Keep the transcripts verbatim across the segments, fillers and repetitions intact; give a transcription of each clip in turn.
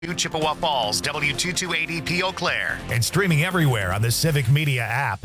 Chippewa Falls, W two two eight zero P Eau Claire, and streaming everywhere on the Civic Media app.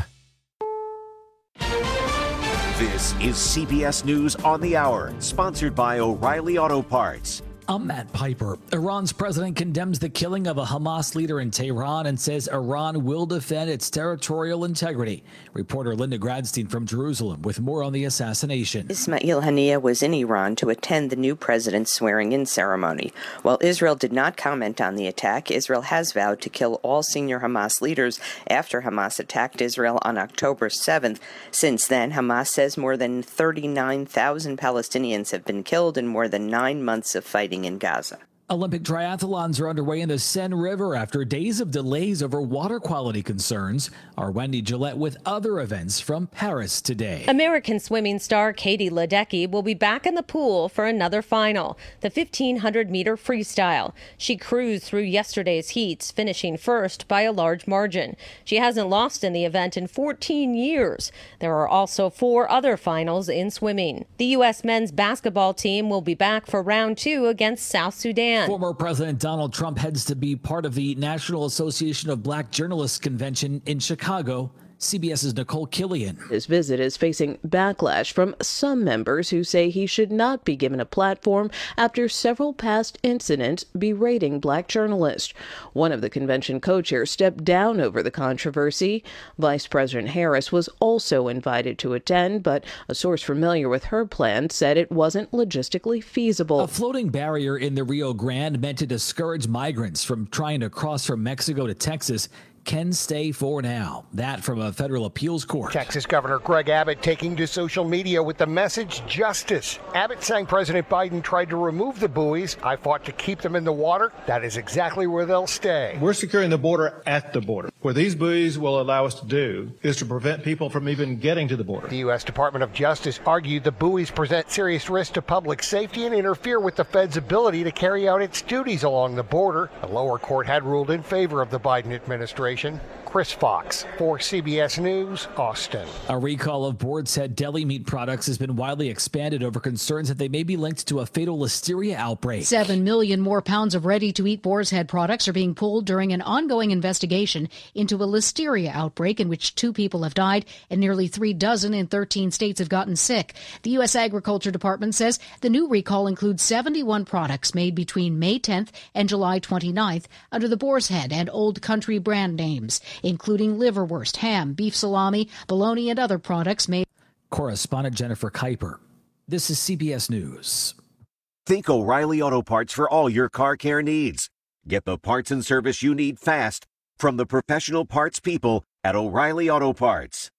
This is C B S News on the Hour, sponsored by O'Reilly Auto Parts. I'm Matt Piper. Iran's president condemns the killing of a Hamas leader in Tehran and says Iran will defend its territorial integrity. Reporter Linda Gradstein from Jerusalem with more on the assassination. Ismail Haniyeh was in Iran to attend the new president's swearing-in ceremony. While Israel did not comment on the attack, Israel has vowed to kill all senior Hamas leaders after Hamas attacked Israel on October seventh. Since then, Hamas says more than thirty-nine thousand Palestinians have been killed in more than nine months of fighting in Gaza. Olympic triathlons are underway in the Seine River after days of delays over water quality concerns. Our Wendy Gillette with other events from Paris today. American swimming star Katie Ledecky will be back in the pool for another final, the fifteen hundred meter freestyle. She cruised through yesterday's heats, finishing first by a large margin. She hasn't lost in the event in fourteen years. There are also four other finals in swimming. The U S men's basketball team will be back for round two against South Sudan. Former President Donald Trump heads to be part of the National Association of Black Journalists Convention in Chicago. CBS's Nicole Killian. His visit is facing backlash from some members who say he should not be given a platform after several past incidents berating black journalists. One of the convention co-chairs stepped down over the controversy. Vice President Harris was also invited to attend, but a source familiar with her plan said it wasn't logistically feasible. A floating barrier in the Rio Grande meant to discourage migrants from trying to cross from Mexico to Texas can stay for now. That from a federal appeals court. Texas Governor Greg Abbott taking to social media with the message justice. Abbott saying President Biden tried to remove the buoys. I fought to keep them in the water. That is exactly where they'll stay. We're securing the border at the border. What these buoys will allow us to do is to prevent people from even getting to the border. The U S Department of Justice argued the buoys present serious risk to public safety and interfere with the Fed's ability to carry out its duties along the border. The lower court had ruled in favor of the Biden administration. Chris Fox for C B S News, Austin. A recall of Boar's Head deli meat products has been widely expanded over concerns that they may be linked to a fatal listeria outbreak. Seven million more pounds of ready-to-eat Boar's Head products are being pulled during an ongoing investigation into a listeria outbreak in which two people have died and nearly three dozen in thirteen states have gotten sick. The U S Agriculture Department says the new recall includes seventy-one products made between May tenth and July twenty-ninth under the Boar's Head and Old Country brand names, including liverwurst, ham, beef salami, bologna, and other products made. Correspondent Jennifer Kuiper. This is C B S News. Think O'Reilly Auto Parts for all your car care needs. Get the parts and service you need fast from the professional parts people at O'Reilly Auto Parts.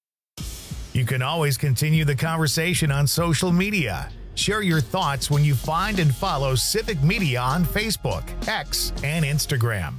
You can always continue the conversation on social media. Share your thoughts when you find and follow Civic Media on Facebook, X, and Instagram.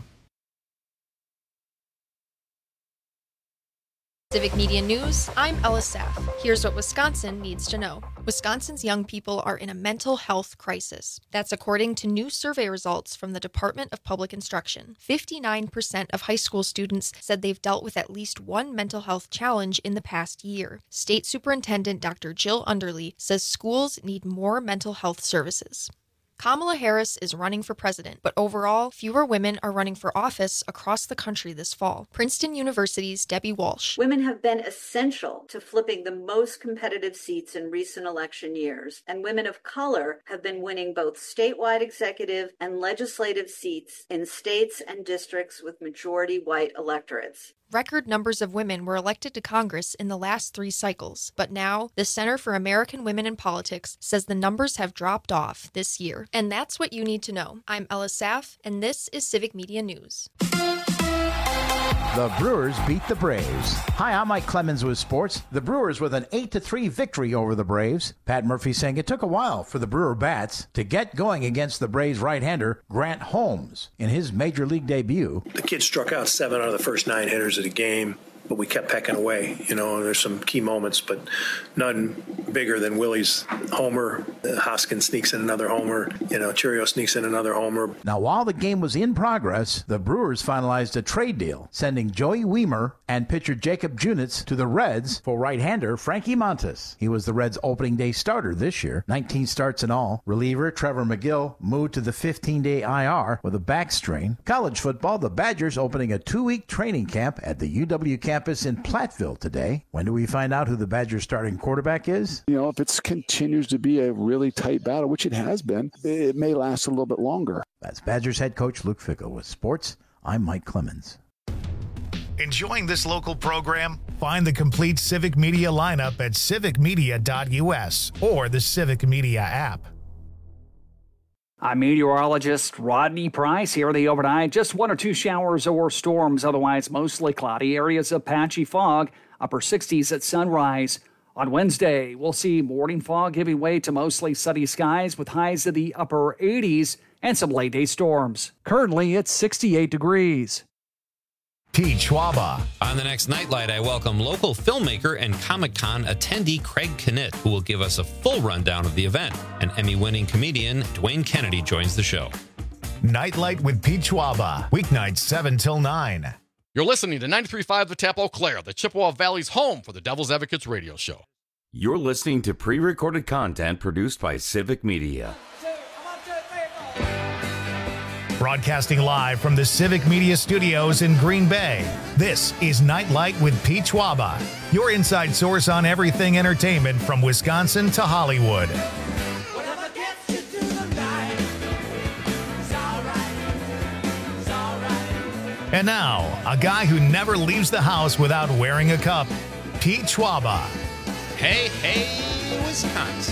Civic Media News, I'm Ella Saff. Here's what Wisconsin needs to know. Wisconsin's young people are in a mental health crisis. That's according to new survey results from the Department of Public Instruction. fifty-nine percent of high school students said they've dealt with at least one mental health challenge in the past year. State Superintendent Doctor Jill Underly says schools need more mental health services. Kamala Harris is running for president, but overall, fewer women are running for office across the country this fall. Princeton University's Debbie Walsh. Women have been essential to flipping the most competitive seats in recent election years, and women of color have been winning both statewide executive and legislative seats in states and districts with majority white electorates. Record numbers of women were elected to Congress in the last three cycles, but now the Center for American Women in Politics says the numbers have dropped off this year. And that's what you need to know. I'm Ella Saff, and this is Civic Media News. The Brewers beat the Braves. Hi, I'm Mike Clemens with sports. The Brewers with an eight to three victory over the Braves. Pat Murphy saying it took a while for the Brewer bats to get going against the Braves right-hander Grant Holmes in his major league debut. The kid struck out seven out of the first nine hitters of the game. but we kept pecking away. You know, and there's some key moments, but none bigger than Willie's homer. Hoskins sneaks in another homer. You know, Churio sneaks in another homer. Now, while the game was in progress, the Brewers finalized a trade deal, sending Joey Wiemer and pitcher Jacob Junitz to the Reds for right-hander Frankie Montas. He was the Reds' opening day starter this year, nineteen starts in all. Reliever Trevor McGill moved to the fifteen-day I R with a back strain. College football, the Badgers opening a two-week training camp at the U W campus in Platteville today. When do we find out who the Badgers' starting quarterback is? You know, if it continues to be a really tight battle, which it has been, it may last a little bit longer. That's Badgers head coach Luke Fickell with sports. I'm Mike Clemens. Enjoying this local program? Find the complete Civic Media lineup at civic media dot u s or the Civic Media app. I'm meteorologist Rodney Price here. The overnight, just one or two showers or storms, otherwise mostly cloudy. Areas of patchy fog, upper sixties at sunrise. On Wednesday, we'll see morning fog giving way to mostly sunny skies with highs in the upper eighties and some late-day storms. Currently, it's sixty-eight degrees. Pete Schwaba. On the next Nightlight, I welcome local filmmaker and Comic-Con attendee Craig Knitt, who will give us a full rundown of the event. And Emmy-winning comedian Dwayne Kennedy joins the show. Nightlight with Pete Schwaba, weeknights seven till nine. You're listening to ninety-three point five The Tap Eau Claire, the Chippewa Valley's home for the Devil's Advocates radio show. You're listening to pre-recorded content produced by Civic Media. Broadcasting live from the Civic Media Studios in Green Bay, this is Nightlight with Pete Schwaba, your inside source on everything entertainment from Wisconsin to Hollywood. And now, a guy who never leaves the house without wearing a cup, Pete Schwaba. Hey, hey, Wisconsin.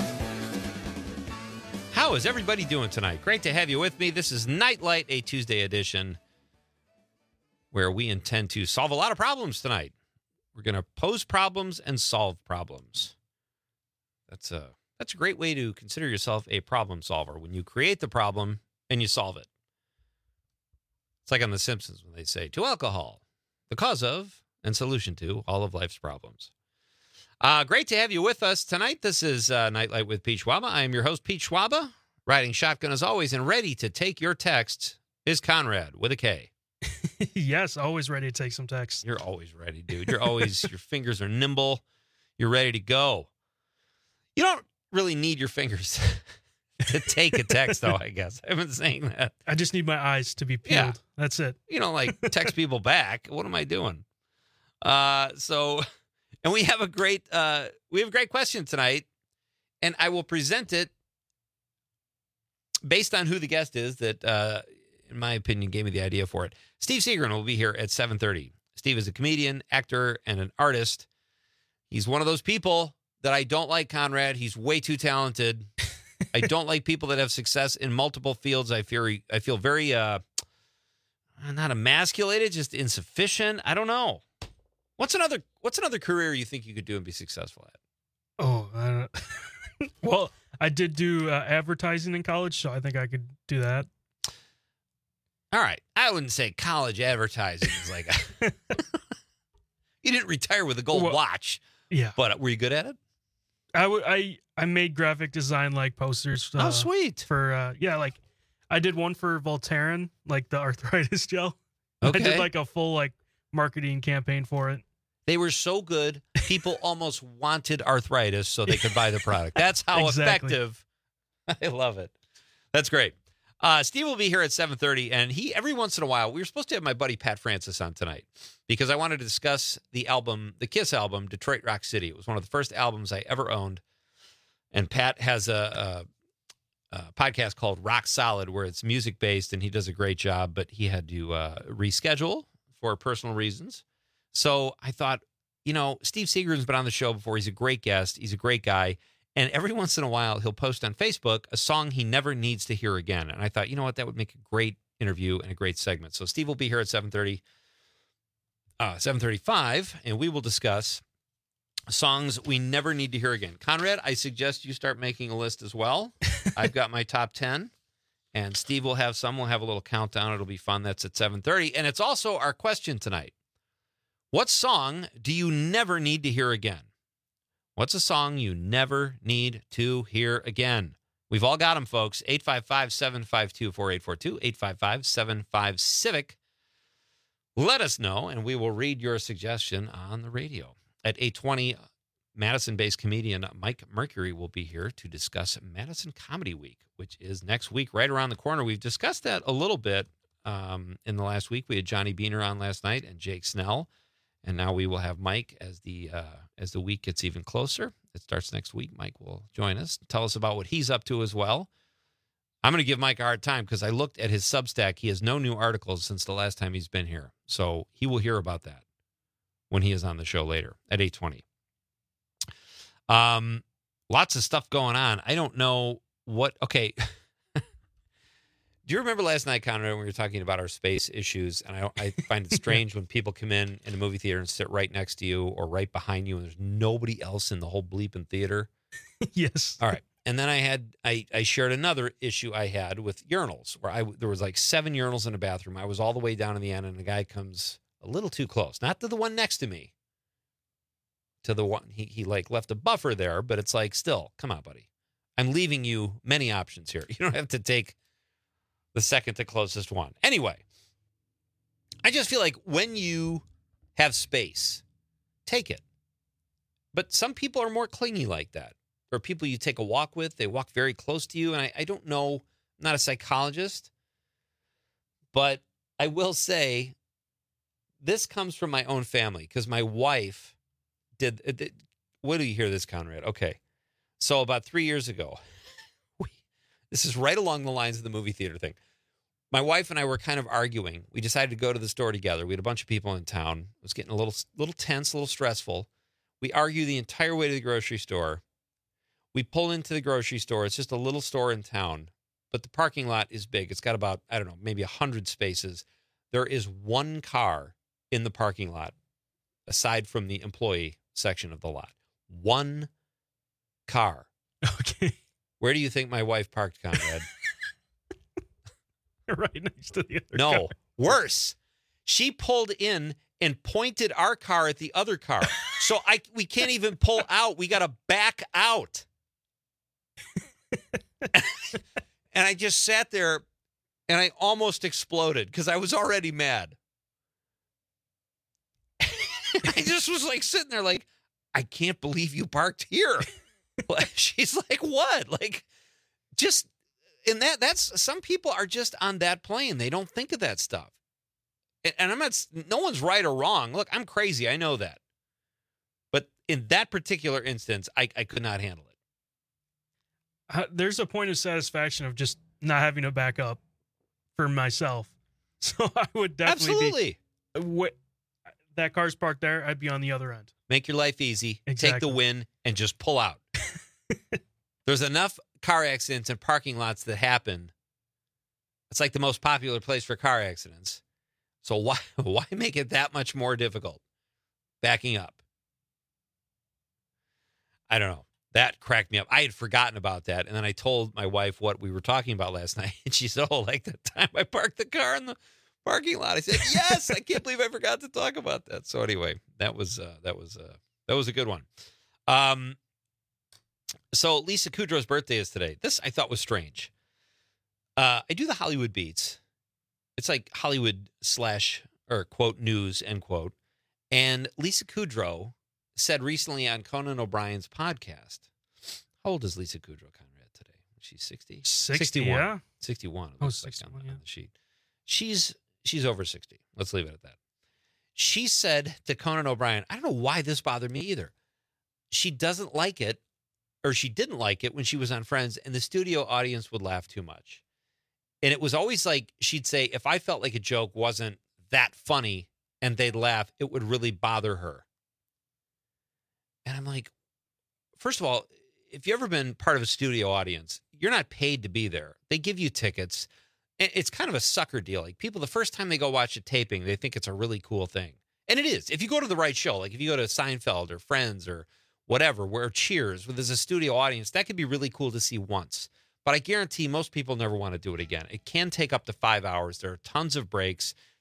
How is everybody doing tonight? Great to have you with me. This is Nightlight, a Tuesday edition, where we intend to solve a lot of problems tonight. We're going to pose problems and solve problems. That's a, that's a great way to consider yourself a problem solver, when you create the problem and you solve it. It's like on The Simpsons when they say, to alcohol, the cause of and solution to all of life's problems. Uh, great to have you with us tonight. This is uh, Nightlight with Pete Schwaba. I am your host, Pete Schwaba, riding shotgun as always, and ready to take your text is Conrad with a K. Yes, always ready to take some text. You're always ready, dude. You're always, your fingers are nimble. You're ready to go. You don't really need your fingers to take a text, though, I guess. I've been saying that. I just need my eyes to be peeled. Yeah. That's it. You know, like text people back. What am I doing? Uh, so... And we have a great uh, we have a great question tonight, and I will present it based on who the guest is that, uh, in my opinion, gave me the idea for it. Steve Seagren will be here at seven thirty. Steve is a comedian, actor, and an artist. He's one of those people that I don't like, Conrad. He's way too talented. I don't like people that have success in multiple fields. I feel I feel very uh, not emasculated, just insufficient. I don't know. What's another What's another career you think you could do and be successful at? Oh, I don't well, I did do uh, advertising in college, so I think I could do that. All right, I wouldn't say college advertising is like a you didn't retire with a gold well, watch. Yeah, but were you good at it? I, w- I, I made graphic design like posters. Uh, oh, sweet! For uh, yeah, like I did one for Voltaren, like the arthritis gel. Okay. I did like a full like marketing campaign for it. They were so good, people almost wanted arthritis so they could buy the product. That's how exactly. effective. I love it. That's great. Uh, Steve will be here at seven thirty, and he, every once in a while, we were supposed to have my buddy Pat Francis on tonight because I wanted to discuss the album, the Kiss album, Detroit Rock City. It was one of the first albums I ever owned, and Pat has a, a, a podcast called Rock Solid where it's music-based, and he does a great job, but he had to uh, reschedule for personal reasons. So I thought, you know, Steve Seagren's been on the show before. He's a great guest. He's a great guy. And every once in a while, he'll post on Facebook a song he never needs to hear again. And I thought, you know what, that would make a great interview and a great segment. So Steve will be here at seven thirty, uh, seven thirty-five, and we will discuss songs we never need to hear again. Conrad, I suggest you start making a list as well. I've got my top ten, and Steve will have some. We'll have a little countdown. It'll be fun. That's at seven thirty. And it's also our question tonight. What song do you never need to hear again? What's a song you never need to hear again? We've all got them, folks. eight five five, seven five two, four eight four two, eight five five, seven five, Civic. Let us know, and we will read your suggestion on the radio. At eight twenty, Madison-based comedian Mike Mercury will be here to discuss Madison Comedy Week, which is next week, right around the corner. We've discussed that a little bit um, in the last week. We had Johnny Beaner on last night and Jake Snell. And now we will have Mike as the uh, as the week gets even closer. It starts next week. Mike will join us, tell us about what he's up to as well. I'm going to give Mike a hard time because I looked at his Substack. He has no new articles since the last time he's been here. So he will hear about that when he is on the show later at eight twenty. Um, lots of stuff going on. I don't know what. Okay. Do you remember last night, Conrad, when we were talking about our space issues? And I, I find it strange when people come in in a movie theater and sit right next to you or right behind you, and there's nobody else in the whole bleeping theater. Yes. All right. And then I had I, I shared another issue I had with urinals, where I there was like seven urinals in a bathroom. I was all the way down in the end, and the guy comes a little too close, not to the one next to me, to the one he he like left a buffer there, but it's like, still, come on, buddy. I'm leaving you many options here. You don't have to take the second to closest one. Anyway, I just feel like when you have space, take it. But some people are more clingy like that. Or people you take a walk with, they walk very close to you. And I, I don't know, I'm not a psychologist, but I will say this comes from my own family because my wife did, did. What do you hear this, Conrad? Okay. So about three years ago, we, this is right along the lines of the movie theater thing. My wife and I were kind of arguing. We decided to go to the store together. We had a bunch of people in town. It was getting a little little tense, a little stressful. We argued the entire way to the grocery store. We pull into the grocery store. It's just a little store in town, but the parking lot is big. It's got about, I don't know, maybe one hundred spaces. There is one car in the parking lot, aside from the employee section of the lot. One car. Okay. Where do you think my wife parked, Conrad? Right next to the other no, car. Worse. She pulled in and pointed our car at the other car. So I we can't even pull out. We got to back out. And I just sat there and I almost exploded because I was already mad. I just was like sitting there like, I can't believe you parked here. She's like, what? Like, just... And that that's some people are just on that plane. They don't think of that stuff. And I'm not, no one's right or wrong. Look, I'm crazy. I know that. But in that particular instance, I, I could not handle it. Uh, there's a point of satisfaction of just not having to back up for myself. So I would definitely Absolutely. be. Absolutely. That car's parked there. I'd be on the other end. Make your life easy. Exactly. Take the win and just pull out. There's enough car accidents and parking lots that happen. It's like the most popular place for car accidents. So why why make it that much more difficult? Backing up. I don't know. That cracked me up. I had forgotten about that. And then I told my wife what we were talking about last night. And she said, oh, like the time I parked the car in the parking lot. I said, yes, I can't believe I forgot to talk about that. So anyway, that was uh, that was uh, that was a good one. Um So Lisa Kudrow's birthday is today. This I thought was strange. Uh, I do the Hollywood Beats. It's like Hollywood slash or quote news, end quote. And Lisa Kudrow said recently on Conan O'Brien's podcast, how old is Lisa Kudrow, Conrad, today? She's sixty? sixty, sixty-one. yeah. sixty-one. It Oh, looks like sixty-one, on, yeah. on the sheet. She's, she's over sixty. Let's leave it at that. She said to Conan O'Brien, I don't know why this bothered me either. She doesn't like it, or she didn't like it when she was on Friends, and the studio audience would laugh too much. And it was always like, she'd say, if I felt like a joke wasn't that funny and they'd laugh, it would really bother her. And I'm like, first of all, if you've ever been part of a studio audience, you're not paid to be there. They give you tickets. And it's kind of a sucker deal. Like people, the first time they go watch a taping, they think it's a really cool thing. And it is. If you go to the right show, like if you go to Seinfeld or Friends or whatever, where Cheers, where there's a studio audience, that could be really cool to see once. But I guarantee most people never want to do it again. It can take up to five hours. There are tons of breaks.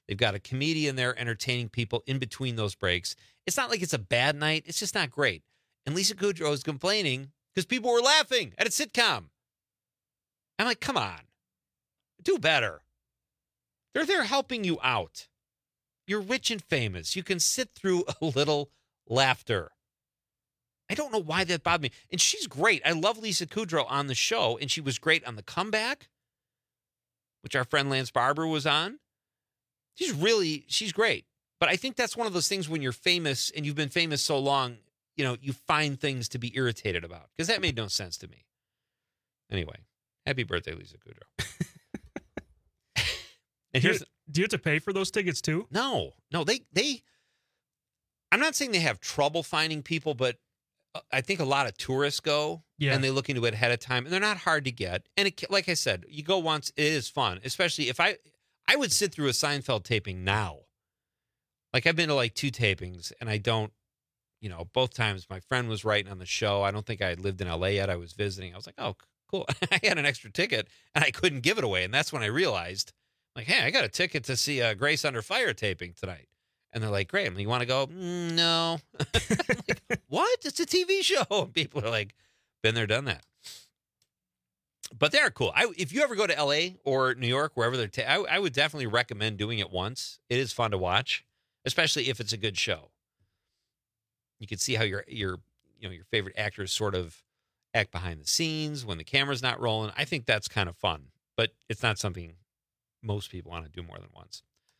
They've got a comedian there entertaining people in between those breaks. It's not like it's a bad night. It's just not great. And Lisa Kudrow is complaining because people were laughing at a sitcom. I'm like, come on. Do better. They're there helping you out. You're rich and famous. You can sit through a little laughter. I don't know why that bothered me. And she's great. I love Lisa Kudrow on the show, and she was great on The Comeback, which our friend Lance Barber was on. She's really, she's great. But I think that's one of those things when you're famous and you've been famous so long, you know, you find things to be irritated about, because that made no sense to me. Anyway, happy birthday, Lisa Kudrow. And do, here's, you, do you have to pay for those tickets too? No, no, they, they, I'm not saying they have trouble finding people, but I think a lot of tourists go yeah. and they look into it ahead of time, and they're not hard to get. And it, like I said, you go once, it is fun, especially if I, I would sit through a Seinfeld taping now. Like I've been to like two tapings, and I don't, you know, both times my friend was writing on the show. I don't think I had lived in L A yet. I was visiting. I was like, oh, cool. I had an extra ticket and I couldn't give it away. And that's when I realized, like, hey, I got a ticket to see a Grace Under Fire taping tonight. And they're like, great. I'm like, you want to go? Mm, no. Like, what? It's a T V show. And people are like, been there, done that. But they're cool. I, if you ever go to L A or New York, wherever they're, ta- I, I would definitely recommend doing it once. It is fun to watch, especially if it's a good show. You can see how your your you know your favorite actors sort of act behind the scenes when the camera's not rolling. I think that's kind of fun, but it's not something most people want to do more than once.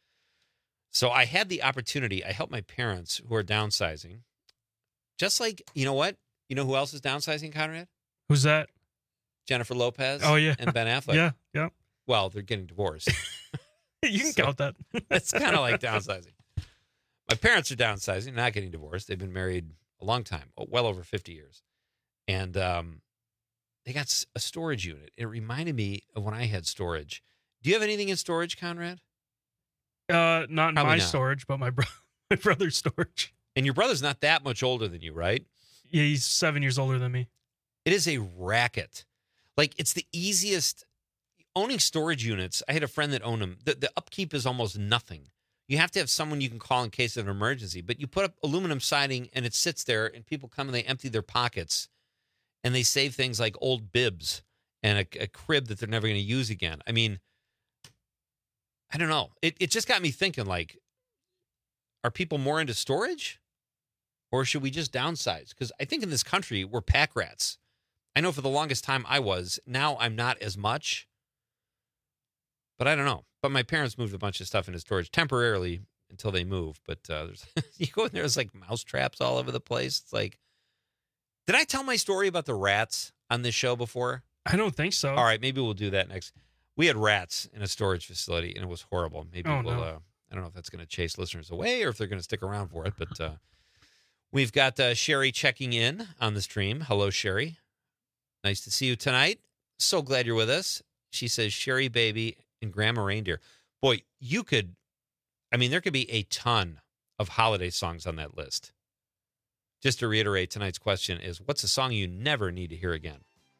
So I had the opportunity. I helped my parents who are downsizing. Just like, you know what? You know who else is downsizing, Conrad? Who's that? Jennifer Lopez. Oh, yeah. And Ben Affleck. Yeah, yeah. Well, they're getting divorced. You can So, count that. It's kind of like downsizing. My parents are downsizing, not getting divorced. They've been married a long time, well over fifty years. And um, they got s- a storage unit. It reminded me of when I had storage. Do you have anything in storage, Conrad? Uh, not in Probably my not. storage, but my bro- my brother's storage. And your brother's not that much older than you, right? Yeah, he's seven years older than me. It is a racket. Like, it's the easiest. Owning storage units, I had a friend that owned them. The, the upkeep is almost nothing. You have to have someone you can call in case of an emergency. But you put up aluminum siding, and it sits there, and people come and they empty their pockets, and they save things like old bibs and a, a crib that they're never going to use again. I mean, I don't know. It it just got me thinking, like, are people more into storage? Or should we just downsize? Because I think in this country, we're pack rats. I know for the longest time I was. Now I'm not as much. But I don't know. But my parents moved a bunch of stuff into storage temporarily until they move. But uh, there's, you go in there, there's like mouse traps all over the place. It's like, did I tell my story about the rats on this show before? I don't think so. All right, maybe we'll do that next. We had rats in a storage facility, and it was horrible. Maybe Oh, we'll, no. uh, I don't know if that's going to chase listeners away or if they're going to stick around for it. But uh, we've got uh, Sherry checking in on the stream. Hello, Sherry. Nice to see you tonight. So glad you're with us. She says, Sherry Baby and Grandma Reindeer. Boy, you could, I mean, there could be a ton of holiday songs on that list. Just to reiterate, tonight's question is, what's a song you never need to hear again?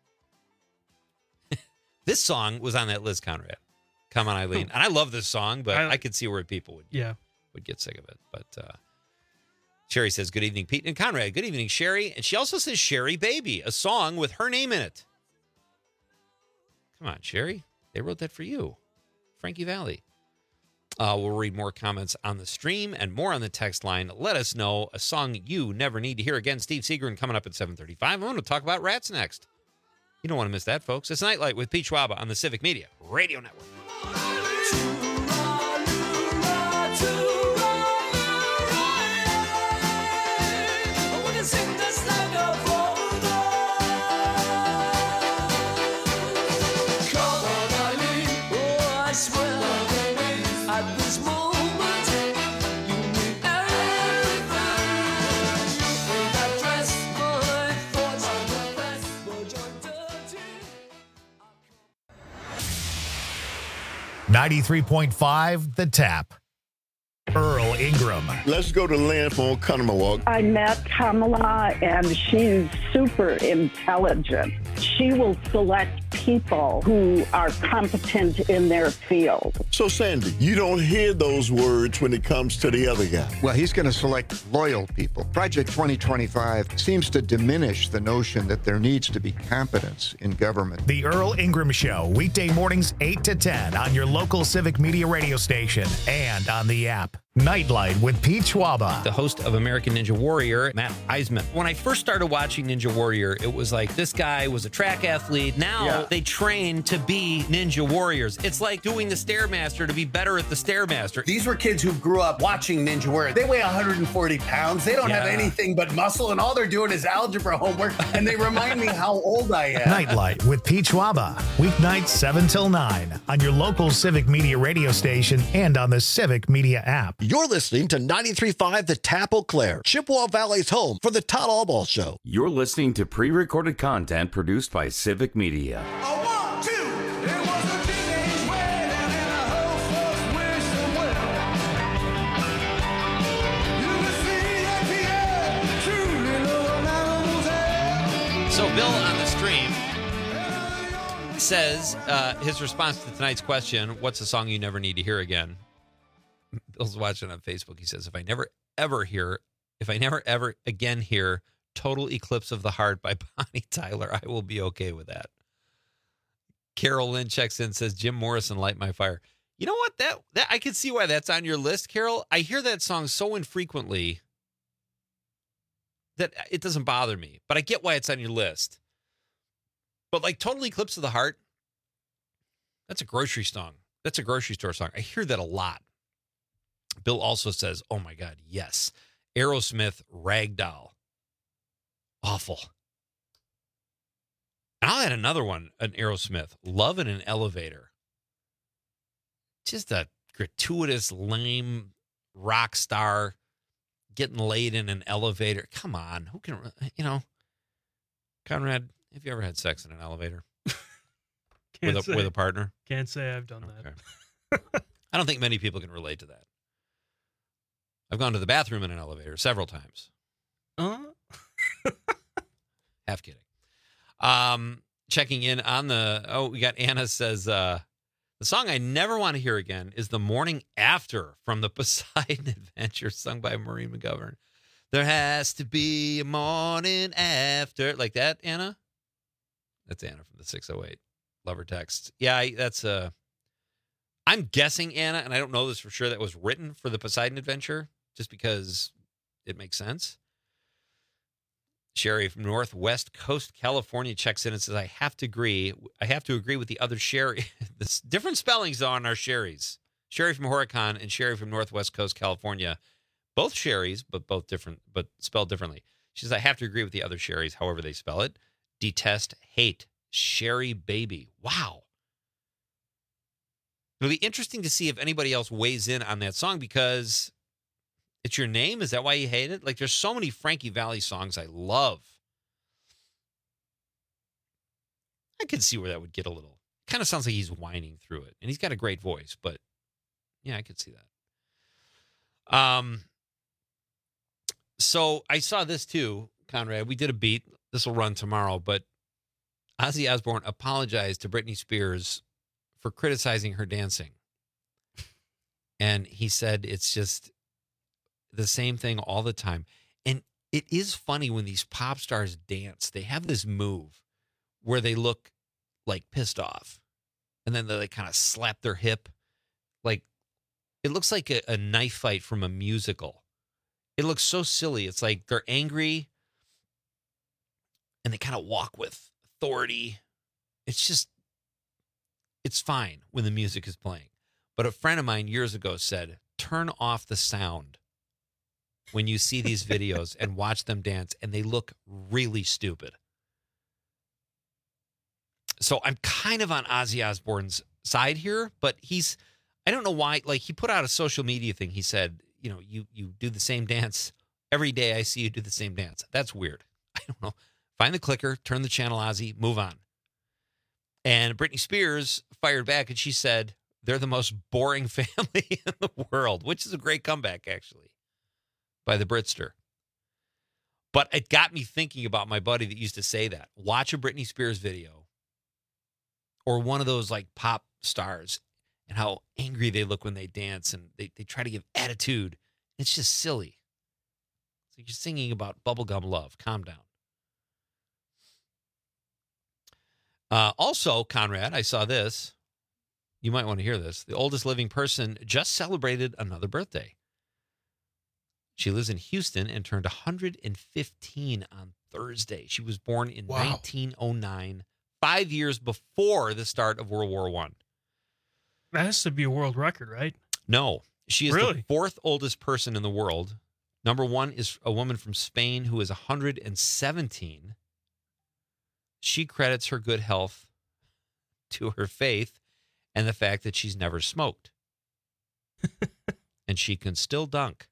This song was on that list, Conrad. Come on, Eileen. And I love this song, but I, I could see where people would, Yeah. would get sick of it. But uh, Sherry says, good evening, Pete and Conrad. Good evening, Sherry. And she also says, Sherry Baby, a song with her name in it. Come on, Sherry. They wrote that for you. Frankie Valli. Uh, we'll read more comments on the stream and more on the text line. Let us know a song you never need to hear again. Steve Seagren coming up at seven thirty-five. I'm going to talk about rats next. You don't want to miss that, folks. It's Nightlight with Pete Schwaba on the Civic Media Radio Network. ninety-three point five The Tap. Earl Ingram. Let's go to Lynn for Conomowoc. I met Kamala, and she's super intelligent. She will select people who are competent in their field. So, Sandy, you don't hear those words when it comes to the other guy. Well, he's going to select loyal people. Project twenty twenty-five seems to diminish the notion that there needs to be competence in government. The Earl Ingram Show, weekday mornings eight to ten on your local Civic Media radio station and on the app. Nightlight with Pete Schwaba. The host of American Ninja Warrior, Matt Eisman. When I first started watching Ninja Warrior, it was like this guy was a track athlete. Now yeah. they train to be Ninja Warriors. It's like doing the Stairmaster to be better at the Stairmaster. These were kids who grew up watching Ninja Warrior. They weigh one hundred forty pounds. They don't yeah. have anything but muscle, and all they're doing is algebra homework, and they remind me how old I am. Nightlight with Pete Schwaba. Weeknights seven till nine on your local Civic Media radio station and on the Civic Media app. You're listening to ninety-three point five The Tap Eau Claire, Chippewa Valley's home for the Todd Allball Show. You're listening to pre-recorded content produced by Civic Media. A one, two, it was a teenage wedding and a whole folks wish them well. You can see at the end, truly know an animal's head. So Bill on the stream says uh, his response to tonight's question, what's a song you never need to hear again? Bill's watching on Facebook. He says, if I never ever hear, if I never ever again hear Total Eclipse of the Heart by Bonnie Tyler, I will be okay with that. Carol Lynn checks in, says, Jim Morrison, Light My Fire. You know what? That that I can see why that's on your list, Carol. I hear that song so infrequently that it doesn't bother me, but I get why it's on your list. But like Total Eclipse of the Heart, that's a grocery song. That's a grocery store song. I hear that a lot. Bill also says, oh my God, yes. Aerosmith, Ragdoll. Awful. And I'll add another one, an Aerosmith, Love in an Elevator. Just a gratuitous, lame rock star getting laid in an elevator. Come on. Who can, you know, Conrad, have you ever had sex in an elevator? with, a, say, with a partner? Can't say I've done okay. that. I don't think many people can relate to that. I've gone to the bathroom in an elevator several times. Uh? Half kidding. Um, checking in on the, oh, we got Anna says, uh, the song I never want to hear again is The Morning After from the Poseidon Adventure, sung by Maureen McGovern. There has to be a morning after. Like that, Anna? That's Anna from the six oh eight. Love her text. Yeah, I, that's, uh, I'm guessing, Anna, and I don't know this for sure, that was written for the Poseidon Adventure, just because it makes sense. Sherry from Northwest Coast, California checks in and says, I have to agree. I have to agree with the other Sherry. There's different spellings on our Sherrys. Sherry from Horicon and Sherry from Northwest Coast, California. Both Sherrys, but both different, but spelled differently. She says, I have to agree with the other Sherrys, however they spell it. Detest, hate, Sherry baby. Wow. It'll be interesting to see if anybody else weighs in on that song, because it's your name. Is that why you hate it? Like, there's so many Frankie Valli songs I love. I could see where that would get a little, kind of sounds like he's whining through it. And he's got a great voice, but yeah, I could see that. Um, so I saw this too, Conrad. We did a beat. This will run tomorrow, but Ozzy Osbourne apologized to Britney Spears for criticizing her dancing. And he said it's just the same thing all the time. And it is funny when these pop stars dance. They have this move where they look like pissed off. And then they like kind of slap their hip. Like, it looks like a, a knife fight from a musical. It looks so silly. It's like they're angry and they kind of walk with authority. It's just, it's fine when the music is playing. But a friend of mine years ago said, turn off the sound when you see these videos and watch them dance, and they look really stupid. So I'm kind of on Ozzy Osbourne's side here, but he's, I don't know why, like he put out a social media thing. He said, you know, you, you do the same dance every day. I see you do the same dance. That's weird. I don't know. Find the clicker, turn the channel, Ozzy, move on. And Britney Spears fired back and she said, they're the most boring family in the world, which is a great comeback, actually, by the Britster. But it got me thinking about my buddy that used to say that. Watch a Britney Spears video or one of those like pop stars and how angry they look when they dance and they, they try to give attitude. It's just silly. So you're singing about bubblegum love. Calm down. Uh, also, Conrad, I saw this. You might want to hear this. The oldest living person just celebrated another birthday. She lives in Houston and turned one hundred fifteen on Thursday. She was born in wow. nineteen oh nine, five years before the start of World War One. That has to be a world record, right? No. She is really? the fourth oldest person in the world. Number one is a woman from Spain who is one hundred seventeen. She credits her good health to her faith and the fact that she's never smoked. And she can still dunk.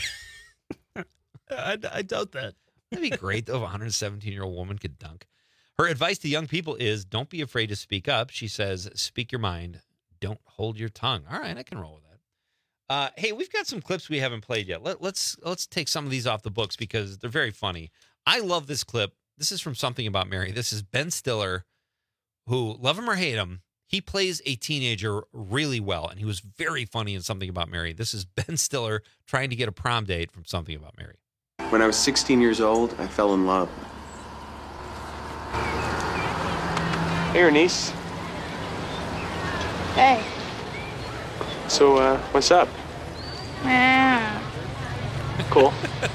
I, I doubt that. That'd be great, though, if a one hundred seventeen-year-old woman could dunk. Her advice to young people is don't be afraid to speak up. She says, speak your mind. Don't hold your tongue. All right, I can roll with that. Uh, hey, we've got some clips we haven't played yet. Let, let's let's take some of these off the books because they're very funny. I love this clip. This is from Something About Mary. This is Ben Stiller, who, love him or hate him, he plays a teenager really well, and he was very funny in Something About Mary. This is Ben Stiller trying to get a prom date from Something About Mary. When I was sixteen years old, I fell in love. Hey, Ernice. Hey. So, uh, what's up? Yeah. Cool.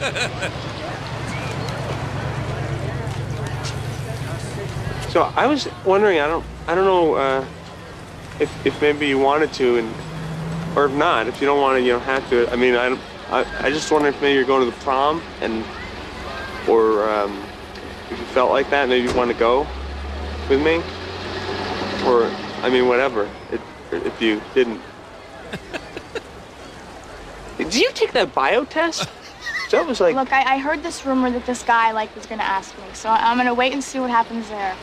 So I was wondering, I don't, I don't know uh, if if maybe you wanted to, and or if not, if you don't want to, you don't have to. I mean, I, I, I just wonder if maybe you're going to the prom, and or um, if you felt like that, maybe you want to go with me, or I mean, whatever. It, if you didn't. Did you take that bio test? That was like. Look, I, I heard this rumor that this guy like was gonna ask me, so I'm gonna wait and see what happens there.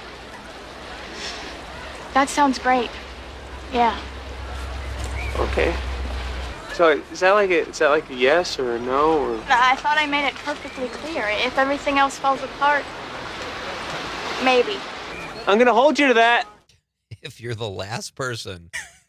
That sounds great. Yeah. Okay. So is that like a is that like a yes or a no or? I thought I made it perfectly clear. If everything else falls apart, maybe. I'm gonna hold you to that. If you're the last person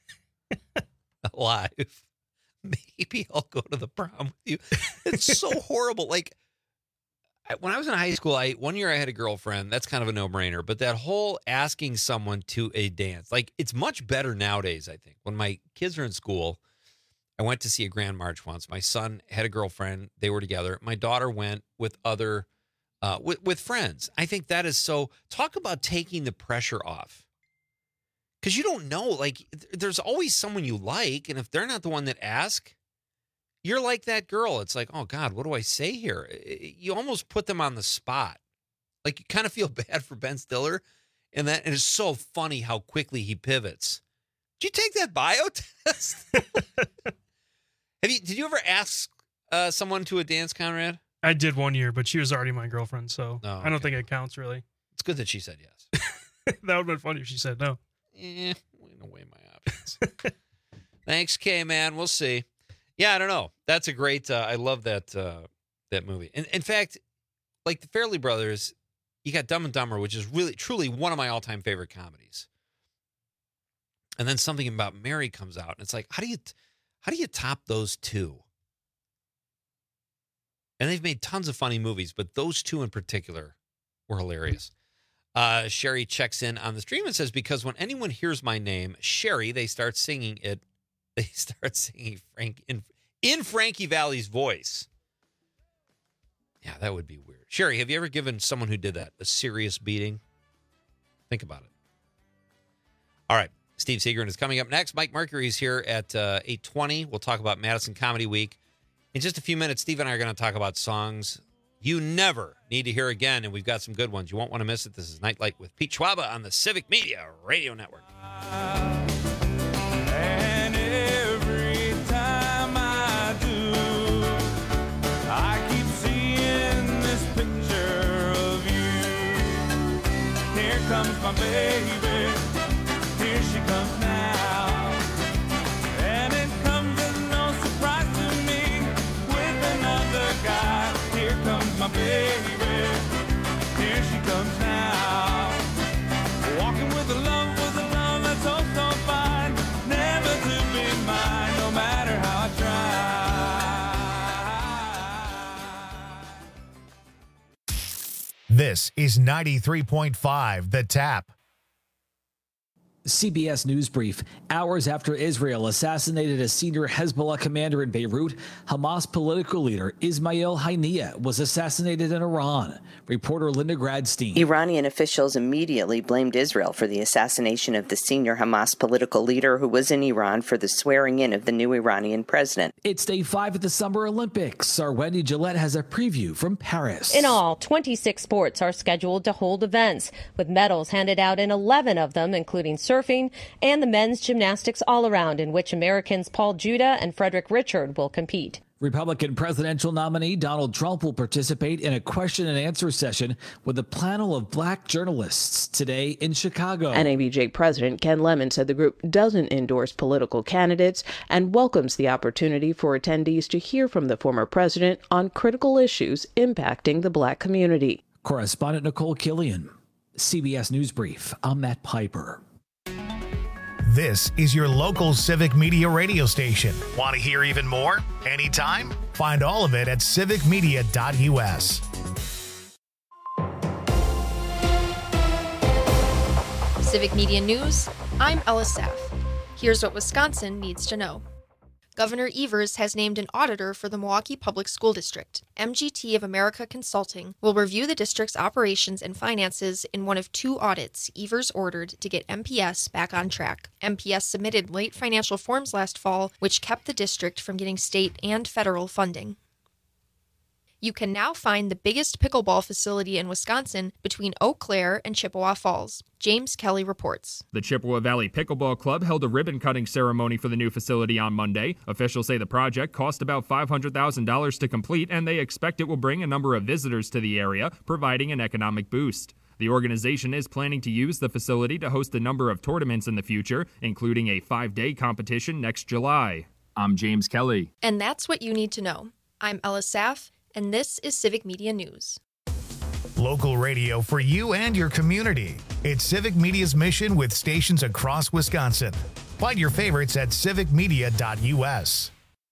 alive, maybe I'll go to the prom with you. It's so horrible. Like, when I was in high school, I one year I had a girlfriend. That's kind of a no-brainer. But that whole asking someone to a dance, like, it's much better nowadays, I think. When my kids are in school, I went to see a grand march once. My son had a girlfriend. They were together. My daughter went with other, uh, with, with friends. I think that is so, talk about taking the pressure off. Because you don't know, like, there's always someone you like, and if they're not the one that asks, you're like that girl. It's like, oh, God, what do I say here? You almost put them on the spot. Like, you kind of feel bad for Ben Stiller, and that and it's so funny how quickly he pivots. Did you take that bio test? Have you? Did you ever ask uh, someone to a dance, Conrad? I did one year, but she was already my girlfriend, so oh, okay. I don't think it counts, really. It's good that she said yes. That would have been funny if she said no. Eh, I'm going to weigh my options. Thanks, K, man. We'll see. Yeah, I don't know. That's a great, uh, I love that uh, that movie. In, in fact, like the Farrelly Brothers, you got Dumb and Dumber, which is really, truly one of my all-time favorite comedies. And then Something About Mary comes out, and it's like, how do you, how do you top those two? And they've made tons of funny movies, but those two in particular were hilarious. Uh, Sherry checks in on the stream and says, because when anyone hears my name, Sherry, they start singing it. They start singing Frank in, in Frankie Valli's voice. Yeah, that would be weird. Sherry, have you ever given someone who did that a serious beating? Think about it. All right. Steve Seagren is coming up next. Mike Mercury is here at uh, eight twenty. We'll talk about Madison Comedy Week. In just a few minutes, Steve and I are going to talk about songs you never need to hear again, and we've got some good ones. You won't want to miss it. This is Nightlight with Pete Schwaba on the Civic Media Radio Network. And every time I do, I keep seeing this picture of you. Here comes my baby, here she comes now. And it comes as no surprise to me with another guy. Here comes my baby, here she comes now. Walking with a love, with a love This is ninety-three point five The Tap. C B S News Brief. Hours after Israel assassinated a senior Hezbollah commander in Beirut, Hamas political leader Ismail Haniyeh was assassinated in Iran. Reporter Linda Gradstein. Iranian officials immediately blamed Israel for the assassination of the senior Hamas political leader who was in Iran for the swearing in of the new Iranian president. It's day five at the Summer Olympics. Our Wendy Gillette has a preview from Paris. In all, twenty-six sports are scheduled to hold events, with medals handed out in eleven of them, including surfing and the men's gymnastics all-around, in which Americans Paul Judah and Frederick Richard will compete. Republican presidential nominee Donald Trump will participate in a question and answer session with a panel of black journalists today in Chicago. N A B J President Ken Lemon said the group doesn't endorse political candidates and welcomes the opportunity for attendees to hear from the former president on critical issues impacting the black community. Correspondent Nicole Killian, C B S News Brief. I'm Matt Piper. This is your local Civic Media radio station. Want to hear even more? Anytime? Find all of it at civic media dot u s. Civic Media News, I'm Ella Saff. Here's what Wisconsin needs to know. Governor Evers has named an auditor for the Milwaukee Public School District. M G T of America Consulting will review the district's operations and finances in one of two audits Evers ordered to get M P S back on track. M P S submitted late financial forms last fall, which kept the district from getting state and federal funding. You can now find the biggest pickleball facility in Wisconsin between Eau Claire and Chippewa Falls. James Kelly reports. The Chippewa Valley Pickleball Club held a ribbon-cutting ceremony for the new facility on Monday. Officials say the project cost about five hundred thousand dollars to complete, and they expect it will bring a number of visitors to the area, providing an economic boost. The organization is planning to use the facility to host a number of tournaments in the future, including a five-day competition next July. I'm James Kelly. And that's what you need to know. I'm Ella Saff, and this is Civic Media News. Local radio for you and your community. It's Civic Media's mission with stations across Wisconsin. Find your favorites at civic media dot u s.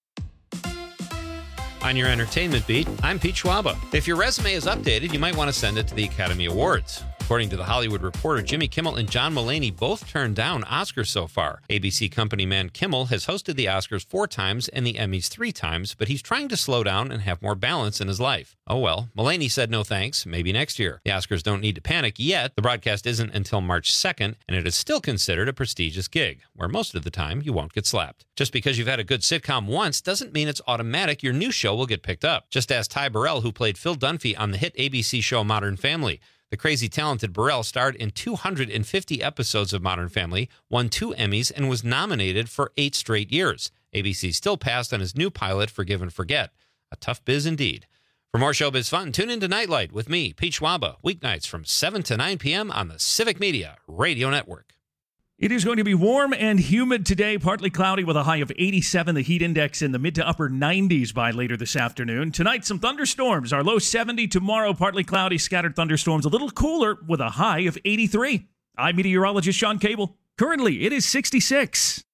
On your entertainment beat, I'm Pete Schwaba. If your resume is updated, you might want to send it to the Academy Awards. According to The Hollywood Reporter, Jimmy Kimmel and John Mulaney both turned down Oscars so far. A B C company man Kimmel has hosted the Oscars four times and the Emmys three times, but he's trying to slow down and have more balance in his life. Oh well, Mulaney said no thanks, maybe next year. The Oscars don't need to panic yet. The broadcast isn't until March second, and it is still considered a prestigious gig, where most of the time you won't get slapped. Just because you've had a good sitcom once doesn't mean it's automatic your new show will get picked up. Just ask Ty Burrell, who played Phil Dunphy on the hit A B C show Modern Family. The crazy talented Burrell starred in two hundred fifty episodes of Modern Family, won two Emmys, and was nominated for eight straight years. A B C still passed on his new pilot, Forgive and Forget. A tough biz indeed. For more showbiz fun, tune in to Nightlight with me, Pete Schwaba, weeknights from seven to nine p.m. on the Civic Media Radio Network. It is going to be warm and humid today, partly cloudy with a high of eighty-seven. The heat index in the mid to upper nineties by later this afternoon. Tonight, some thunderstorms. Our low seventy. Tomorrow, partly cloudy, scattered thunderstorms. A little cooler with a high of eighty-three. I'm meteorologist Sean Cable. Currently, it is sixty-six.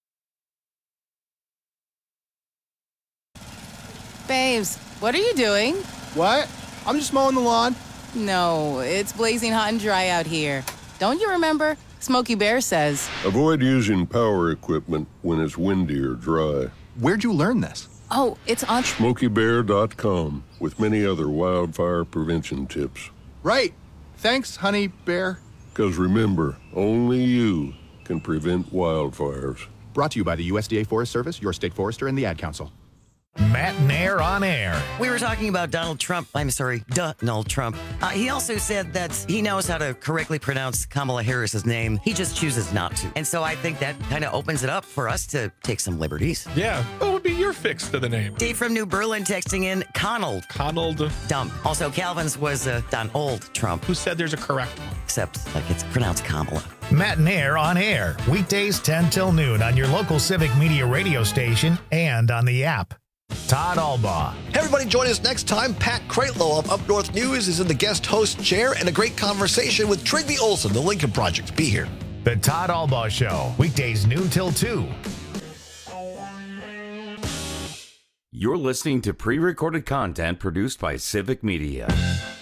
Babes, what are you doing? What? I'm just mowing the lawn. No, it's blazing hot and dry out here. Don't you remember? Smokey Bear says, avoid using power equipment when it's windy or dry. Where'd you learn this? Oh, it's on smokey bear dot com with many other wildfire prevention tips. Right. Thanks, honey bear. Because remember, only you can prevent wildfires. Brought to you by the U S D A Forest Service, your state forester, and the Ad Council. Matt Nair on air. We were talking about Donald Trump. I'm sorry, Donald Trump. Uh, he also said that he knows how to correctly pronounce Kamala Harris's name. He just chooses not to. And so I think that kind of opens it up for us to take some liberties. Yeah. What would be your fix to the name? Dave from New Berlin texting in Conald. Conald. Dumb. Also, Calvin's was uh, Donald Trump. Who said there's a correct one? Except like it's pronounced Kamala. Matt Nair on air. Weekdays ten till noon on your local Civic Media radio station and on the app. Todd Albaugh. Hey, everybody, join us next time. Pat Kreitlow of Up North News is in the guest host chair, and a great conversation with Trygve Olsen, the Lincoln Project. Be here. The Todd Albaugh Show, weekdays noon till two. You're listening to pre-recorded content produced by Civic Media.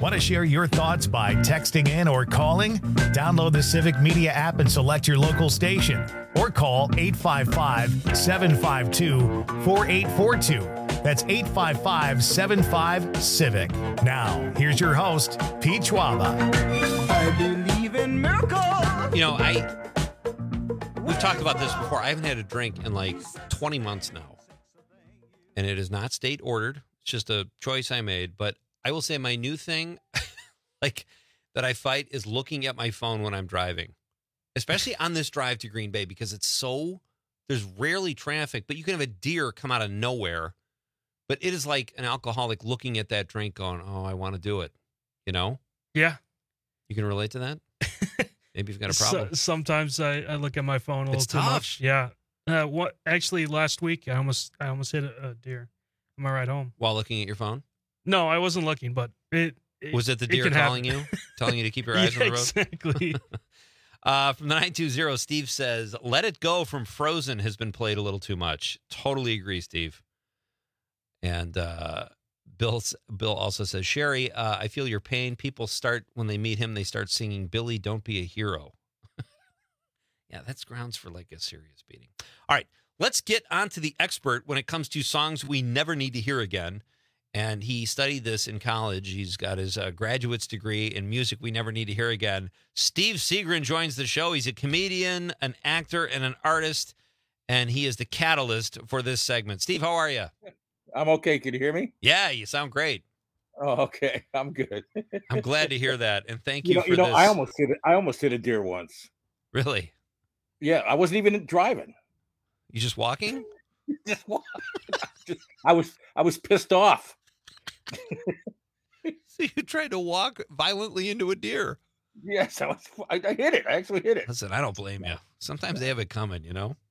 Want to share your thoughts by texting in or calling? Download the Civic Media app and select your local station. Or call eight five five, seven five two, four eight four two. That's eight five five, seven five, CIVIC. Now, here's your host, Pete Schwaba. I believe in miracles. You know, I we've talked about this before. I haven't had a drink in like twenty months now. And it is not state ordered. It's just a choice I made. But I will say my new thing, like that I fight, is looking at my phone when I'm driving. Especially on this drive to Green Bay, because it's so, there's rarely traffic, but you can have a deer come out of nowhere. But it is like an alcoholic looking at that drink going, oh, I want to do it. You know? Yeah. You can relate to that? Maybe you've got a problem. So, sometimes I, I look at my phone a It's little too tough. much. Yeah. Uh, what? Actually, last week I almost I almost hit a, a deer on my ride home. While looking at your phone? No, I wasn't looking, but it. it Was it the deer can calling happen. you? Telling you to keep your eyes Yeah, on the road? Exactly. Uh, from the nine two zero, Steve says, Let It Go from Frozen has been played a little too much. Totally agree, Steve. And uh, Bill, Bill also says, Sherry, uh, I feel your pain. People start, when they meet him, they start singing, Billy, don't be a hero. Yeah, that's grounds for like a serious beating. All right, let's get on to the expert when it comes to songs we never need to hear again. And he studied this in college. He's got his uh, graduate's degree in music we never need to hear again. Steve Seagren joins the show. He's a comedian, an actor, and an artist, and he is the catalyst for this segment. Steve, how are you? I'm okay. Can you hear me? Yeah, you sound great. Oh, okay. I'm good. I'm glad to hear that, and thank you, You know, for you know this. I almost hit it. I almost hit a deer once. Really? Yeah, I wasn't even driving. You just walking? Just walking. Just- I was I was pissed off. So you tried to walk violently into a deer? Yes, I was. I, I hit it. I actually hit it. Listen, I don't blame you. Sometimes they have it coming, you know?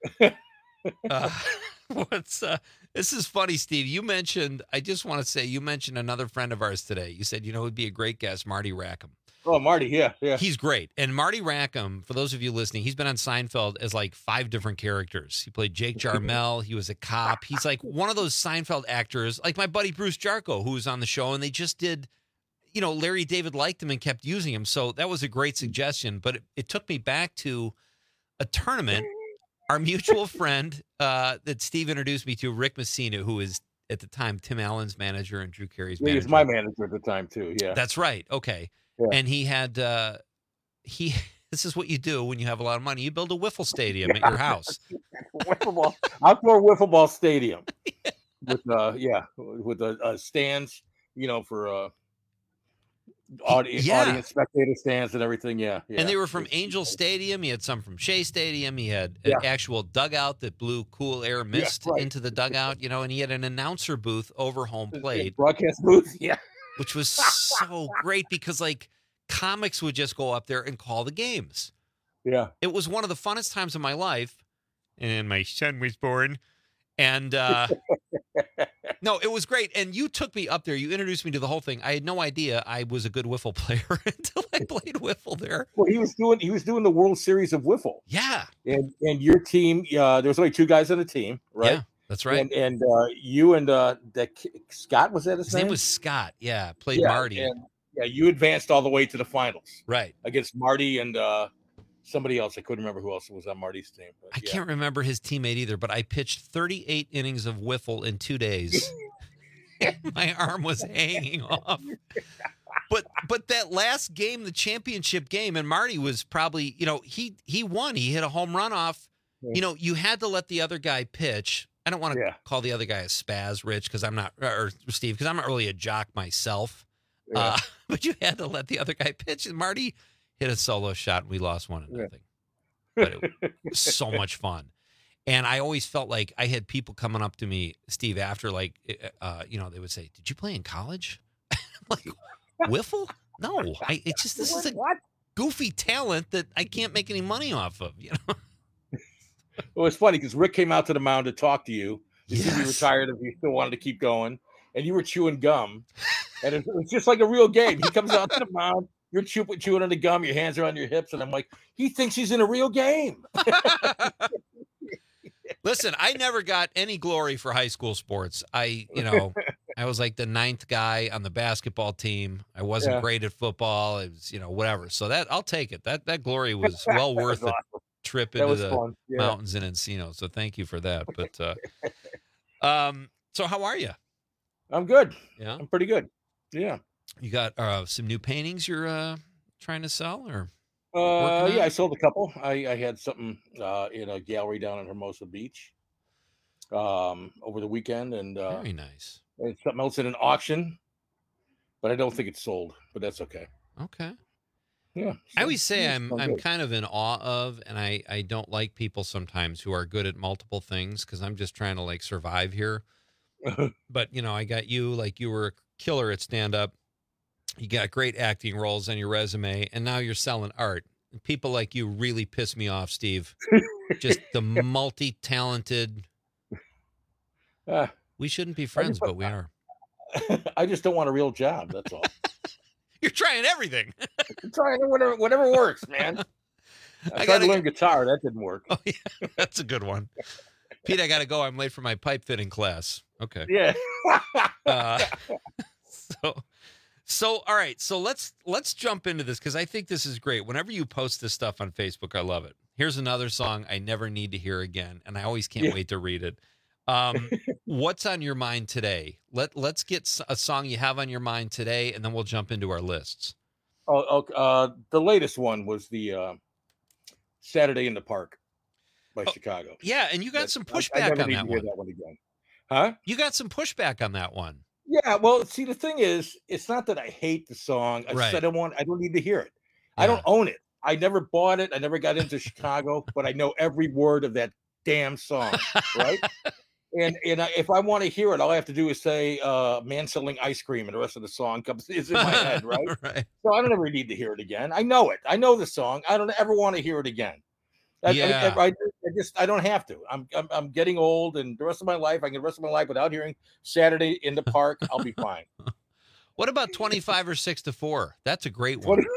uh, what's uh, this is funny, Steve. You mentioned, I just want to say, you mentioned another friend of ours today. You said, you know, who'd be a great guest, Marty Rackham. Oh, Marty, yeah, yeah. He's great. And Marty Rackham, for those of you listening, he's been on Seinfeld as like five different characters. He played Jake Jarmel. He was a cop. He's like one of those Seinfeld actors, like my buddy Bruce Jarko, who was on the show, and they just did, you know, Larry David liked him and kept using him. So that was a great suggestion. But it, it took me back to a tournament. Our mutual friend uh, that Steve introduced me to, Rick Messina, who is at the time Tim Allen's manager and Drew Carey's He manager. was my manager at the time too. Yeah, That's right. Okay. Yeah. And he had, uh, he, this is what you do when you have a lot of money. You build a wiffle stadium at your house. wiffle ball, outdoor wiffle ball stadium with uh yeah with the uh, stands, you know, for uh audience, Yeah. audience spectator stands and everything. Yeah, yeah. And they were from Angel Stadium. He had some from Shea Stadium. He had an Yeah. actual dugout that blew cool air mist right. into the dugout, you know, and he had an announcer booth over home plate, broadcast booth. Yeah, which was so great because like comics would just go up there and call the games. yeah. It was one of the funnest times of my life. And my son was born. And uh, no, it was great. And you took me up there. You introduced me to the whole thing. I had no idea I was a good wiffle player until I played wiffle there. Well, he was doing he was doing the World Series of wiffle. Yeah. And and your team, uh, there was only two guys on the team, right? Yeah, that's right. And and uh, you and uh, the Scott, was that his, His name was Scott. Yeah, played Yeah, Marty. and, yeah, you advanced all the way to the finals, Right. against Marty and uh, somebody else. I couldn't remember who else was on Marty's team. But, I yeah. can't remember his teammate either, but I pitched thirty-eight innings of wiffle in two days. My arm was hanging off. But but that last game, the championship game, and Marty was probably, you know, he he won. He hit a home run off. You know, you had to let the other guy pitch. I don't want to Yeah. call the other guy a spaz, Rich, because I'm not, or Steve, because I'm not really a jock myself. Yeah. Uh, but you had to let the other guy pitch. And Marty hit a solo shot, and we lost one to Yeah. nothing. But it was so much fun. And I always felt like I had people coming up to me, Steve, after like, uh, you know, they would say, "Did you play in college?" I'm like, wiffle? No, I. It's just this is a What? goofy talent that I can't make any money off of. You know? Well, it's funny because Rick came out to the mound to talk to you to see if you Yes. retired, if you still wanted to keep going, and you were chewing gum, and it was just like a real game. He comes out to the mound, you're chewing, chewing on the gum, your hands are on your hips, and I'm like, he thinks he's in a real game. Listen, I never got any glory for high school sports. I, you know, I was like the ninth guy on the basketball team. I wasn't Yeah. great at football. It was, you know, whatever. So that I'll take it. That that glory was well worth was the awesome. trip That into was the fun. Yeah. mountains in Encino. So thank you for that. But uh, um, so how are you? I'm good. Yeah, I'm pretty good. Yeah. You got uh, some new paintings you're uh, trying to sell, or Uh, working yeah, on? I sold a couple. I, I had something uh, in a gallery down in Hermosa Beach um, over the weekend, and uh, Very nice. and something else in an auction, but I don't think it's sold. But that's okay. Okay. Yeah. I always say yeah, I'm sounds I'm good. kind of in awe of, and I I don't like people sometimes who are good at multiple things because I'm just trying to like survive here. But you know, I got you, like you were a killer at stand up. You got great acting roles on your resume, and now you're selling art. People like you really piss me off, Steve. Just the multi-talented. Uh, We shouldn't be friends, just- but we are. I just don't want a real job. That's all. You're trying everything. I'm trying to- whatever whatever works, man. I, I tried gotta to learn guitar. That didn't work. Oh yeah, that's a good one. Pete, I got to go. I'm late for my pipe fitting class. Okay. Yeah. Uh, so, so all right. So let's let's jump into this because I think this is great. Whenever you post this stuff on Facebook, I love it. Here's another song I never need to hear again, and I always can't Yeah. wait to read it. Um, what's on your mind today? Let Let's get s- a song you have on your mind today, and then we'll jump into our lists. Oh, okay. Uh, the latest one was the uh, Saturday in the Park by Chicago. Yeah, and you got That- some I- I pushback never on need that to hear one. that one again. Huh? You got some pushback on that one. Yeah. Well, see, the thing is, it's not that I hate the song. I, just, I Right. don't want. I don't need to hear it. I don't own it. I never bought it. I never got into Chicago, but I know every word of that damn song. Right. And and I, if I want to hear it, all I have to do is say uh, "man selling ice cream," and the rest of the song comes is in my head, right? Right. So I don't ever need to hear it again. I know it. I know the song. I don't ever want to hear it again. I, I- Yeah. I, I just I don't have to. I'm, I'm I'm getting old, and the rest of my life, I can the rest of my life without hearing "Saturday in the Park." I'll be fine. What about twenty-five or six to four? That's a great one. What?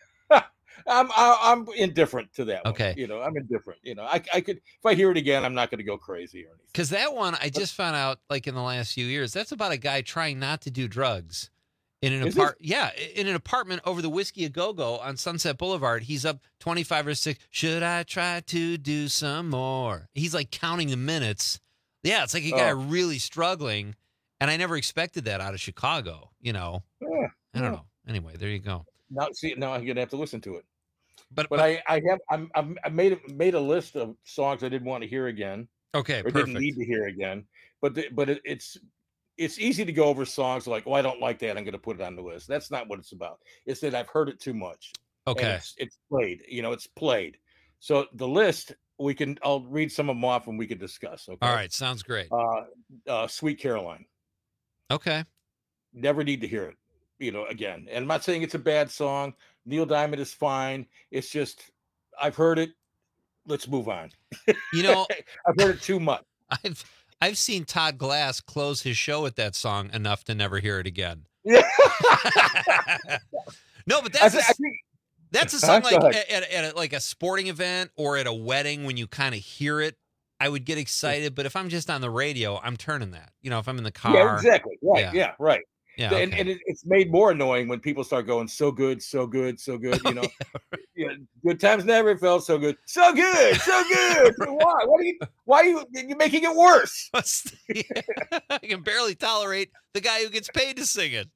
I'm I- I'm indifferent to that. Okay. One. You know, I'm indifferent. You know, I I could if I hear it again, I'm not going to go crazy or anything. Because that one, I just found out, like in the last few years, that's about a guy trying not to do drugs in an Is it? apart. Yeah, in an apartment over the Whiskey a Go Go on Sunset Boulevard. He's up twenty-five or six. Should I try to do some more? He's like counting the minutes. Yeah, it's like a guy Oh. really struggling, and I never expected that out of Chicago. You know, Yeah, I don't yeah. know. Anyway, there you go. Now see now I'm gonna have to listen to it. But But I I have I'm, I'm I made a- made a list of songs I didn't want to hear again. Okay, or perfect. didn't need to hear again. But the, but it, it's it's easy to go over songs like, oh, I don't like that. I'm going to put it on the list. That's not what it's about. It's that I've heard it too much. and Okay. it's, it's played. You know, it's played. So the list we can. I'll read some of them off and we can discuss. Okay. All right, sounds great. Uh, uh, Sweet Caroline. Okay. Never need to hear it. You know, again. And I'm not saying it's a bad song. Neil Diamond is fine. It's just I've heard it. Let's move on. You know, I've heard it too much. I've I've seen Todd Glass close his show with that song enough to never hear it again. Yeah. No, but I that's thi- a, I think- that's a Huh? song Go like ahead. at, at, at a, like a sporting event or at a wedding when you kind of hear it, I would get excited. But if I'm just on the radio, I'm turning that. You know, if I'm in the car. Yeah, exactly. Right. Yeah. Yeah. right. Yeah, And, okay. and it, it's made more annoying when people start going so good, so good, so good. You know, yeah, good times never felt so good, so good, so good. Why? What are you? Why are you? You're making it worse. I can barely tolerate the guy who gets paid to sing it.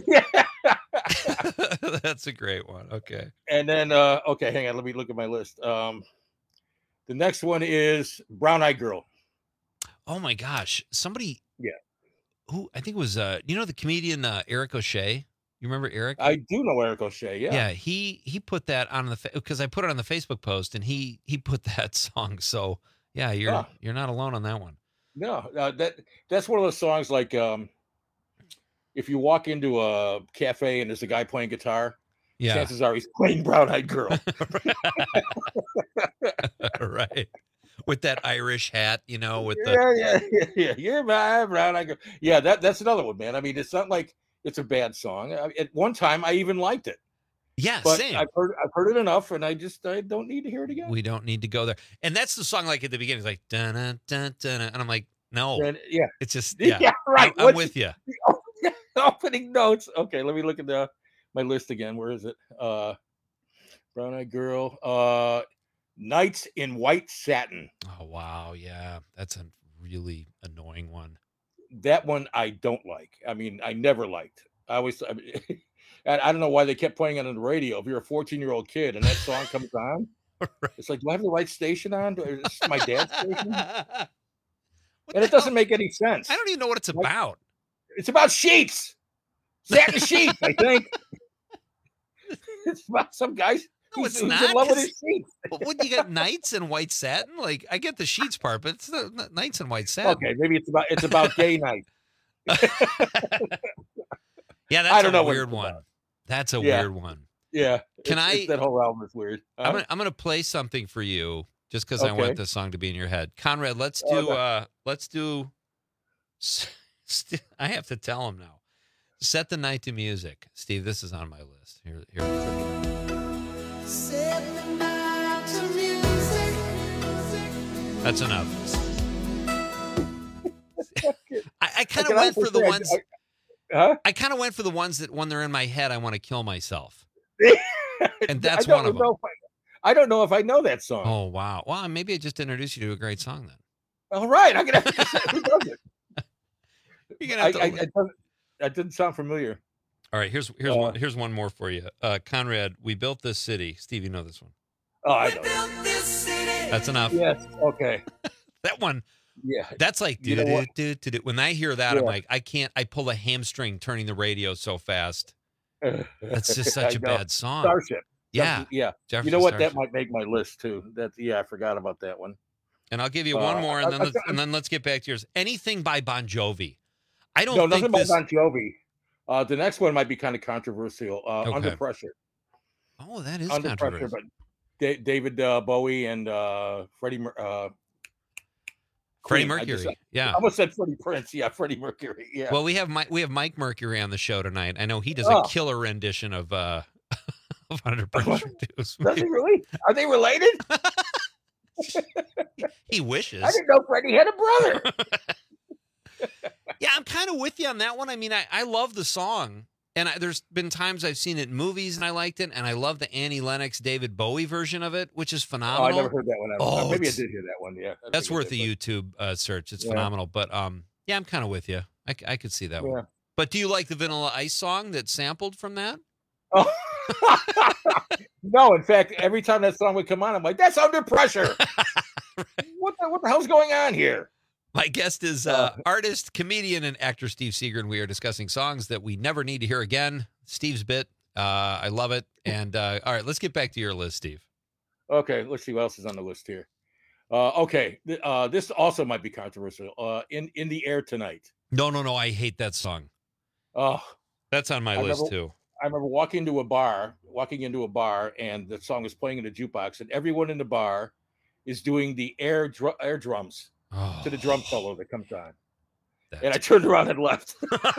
That's a great one. Okay. And then, uh, okay, hang on. Let me look at my list. Um, the next one is Brown Eyed Girl. Oh my gosh. Somebody. Yeah. Who I think it was uh you know the comedian uh, Eric O'Shea. You remember Eric? I do know Eric O'Shea. Yeah. Yeah, he he put that on the because I put it on the Facebook post and he he put that song. So yeah, you're Ah. you're not alone on that one. No, uh, that that's one of those songs like um, if you walk into a cafe and there's a guy playing guitar, Yeah. chances are he's playing Brown Eyed Girl. Right. With that Irish hat, you know, with the yeah, yeah, yeah, yeah. You're my Brown Eyed Girl. Yeah, that that's another one, man. I mean, it's not like it's a bad song. I, at one time, I even liked it. Yeah, but same. I've heard I've heard it enough, and I just I don't need to hear it again. we don't need to go there. And that's the song like at the beginning, it's like dun dun dun dun, and I'm like, No. And, yeah. It's just, yeah, yeah right. I'm, I'm with you. The opening notes. Okay, let me look at the my list again. Where is it? Uh, Brown Eyed Girl. Uh, Nights in White Satin. Oh, wow. Yeah. That's a really annoying one. That one I don't like. I mean, I never liked. I always, I, mean, I don't know why they kept playing it on the radio. If you're a fourteen-year-old kid and that song comes on, right. It's like, do I have the right station on? Is this my dad's station? And it doesn't make any sense. I don't even know what it's like, about. It's about sheets. Satin sheets, I think. It's about some guys no, who's, it's who's not, in love with his sheets. What, you got Nights in White Satin? Like, I get the sheets part, but it's the Nights in White Satin. Okay, maybe it's about it's about gay night. Yeah, that's I don't a know weird one. That's a yeah. weird one. Yeah. Can it's, I? It's that whole album is weird. Uh, I'm gonna, I'm gonna play something for you just because okay. I want this song to be in your head, Conrad. Let's do. Oh, no. uh Let's do. I have to tell him now. Set the night to music, Steve. This is on my list. Here, here. Set the night to music. That's enough. I, I kind of went for the ones. I, huh? I kind of went for the ones that when they're in my head, I want to kill myself. And that's one of them. I, I don't know if I know that song. Oh wow! Well, maybe I just introduced you to a great song then. All right, I'm gonna have to say who does it. You're gonna have to... I, I, I doesn't, that didn't sound familiar. All right, here's here's uh, one here's one more for you, uh, Conrad. We built this city. Steve, you know this one. Oh, I we know. Built this city. That's enough. Yes. Okay. That one. Yeah. That's like do do do do. When I hear that, yeah. I'm like, I can't. I pull a hamstring turning the radio so fast. That's just such a bad song. Starship. Yeah. Yeah. Jefferson you know what? Starship. That might make my list too. That yeah, I forgot about that one. And I'll give you one uh, more, and then I, let's, I, and then let's get back to yours. Anything by Bon Jovi. I don't no, think nothing this... by Bon Jovi. Uh, the next one might be kind of controversial. Uh, okay. Under Pressure. Oh, that is Under controversial. Pressure, but da- David uh, Bowie and uh, Freddie uh, Freddie Mercury. I yeah, I almost said Freddie Prince. Yeah, Freddie Mercury. Yeah. Well, we have Mike, we have Mike Mercury on the show tonight. I know he does a oh. killer rendition of uh, of Under Pressure too. Does he really? Are they related? He wishes. I didn't know Freddie had a brother. Yeah, I'm kind of with you on that one. I mean, I, I love the song, and I, there's been times I've seen it in movies and I liked it, and I love the Annie Lennox, David Bowie version of it, which is phenomenal. Oh, I never heard that one. Oh, maybe I did hear that one. Yeah, that's worth a YouTube uh, search. It's yeah. phenomenal. But um, yeah, I'm kind of with you. I, I could see that yeah. one. But do you like the Vanilla Ice song that's sampled from that? Oh. No, in fact, every time that song would come on, I'm like, that's Under Pressure. Right. What the, what the hell's going on here? My guest is uh, artist, comedian, and actor Steve Seeger, and we are discussing songs that we never need to hear again. Steve's bit. Uh, I love it. And uh, all right, let's get back to your list, Steve. Okay, let's see what else is on the list here. Uh, okay, uh, this also might be controversial. Uh, in in the Air Tonight. No, no, no. I hate that song. Oh, that's on my I list remember, too. I remember walking to a bar, walking into a bar, and the song was playing in a jukebox, and everyone in the bar is doing the air dr- air drums oh. to the drum solo that comes on. That's... And I turned around and left.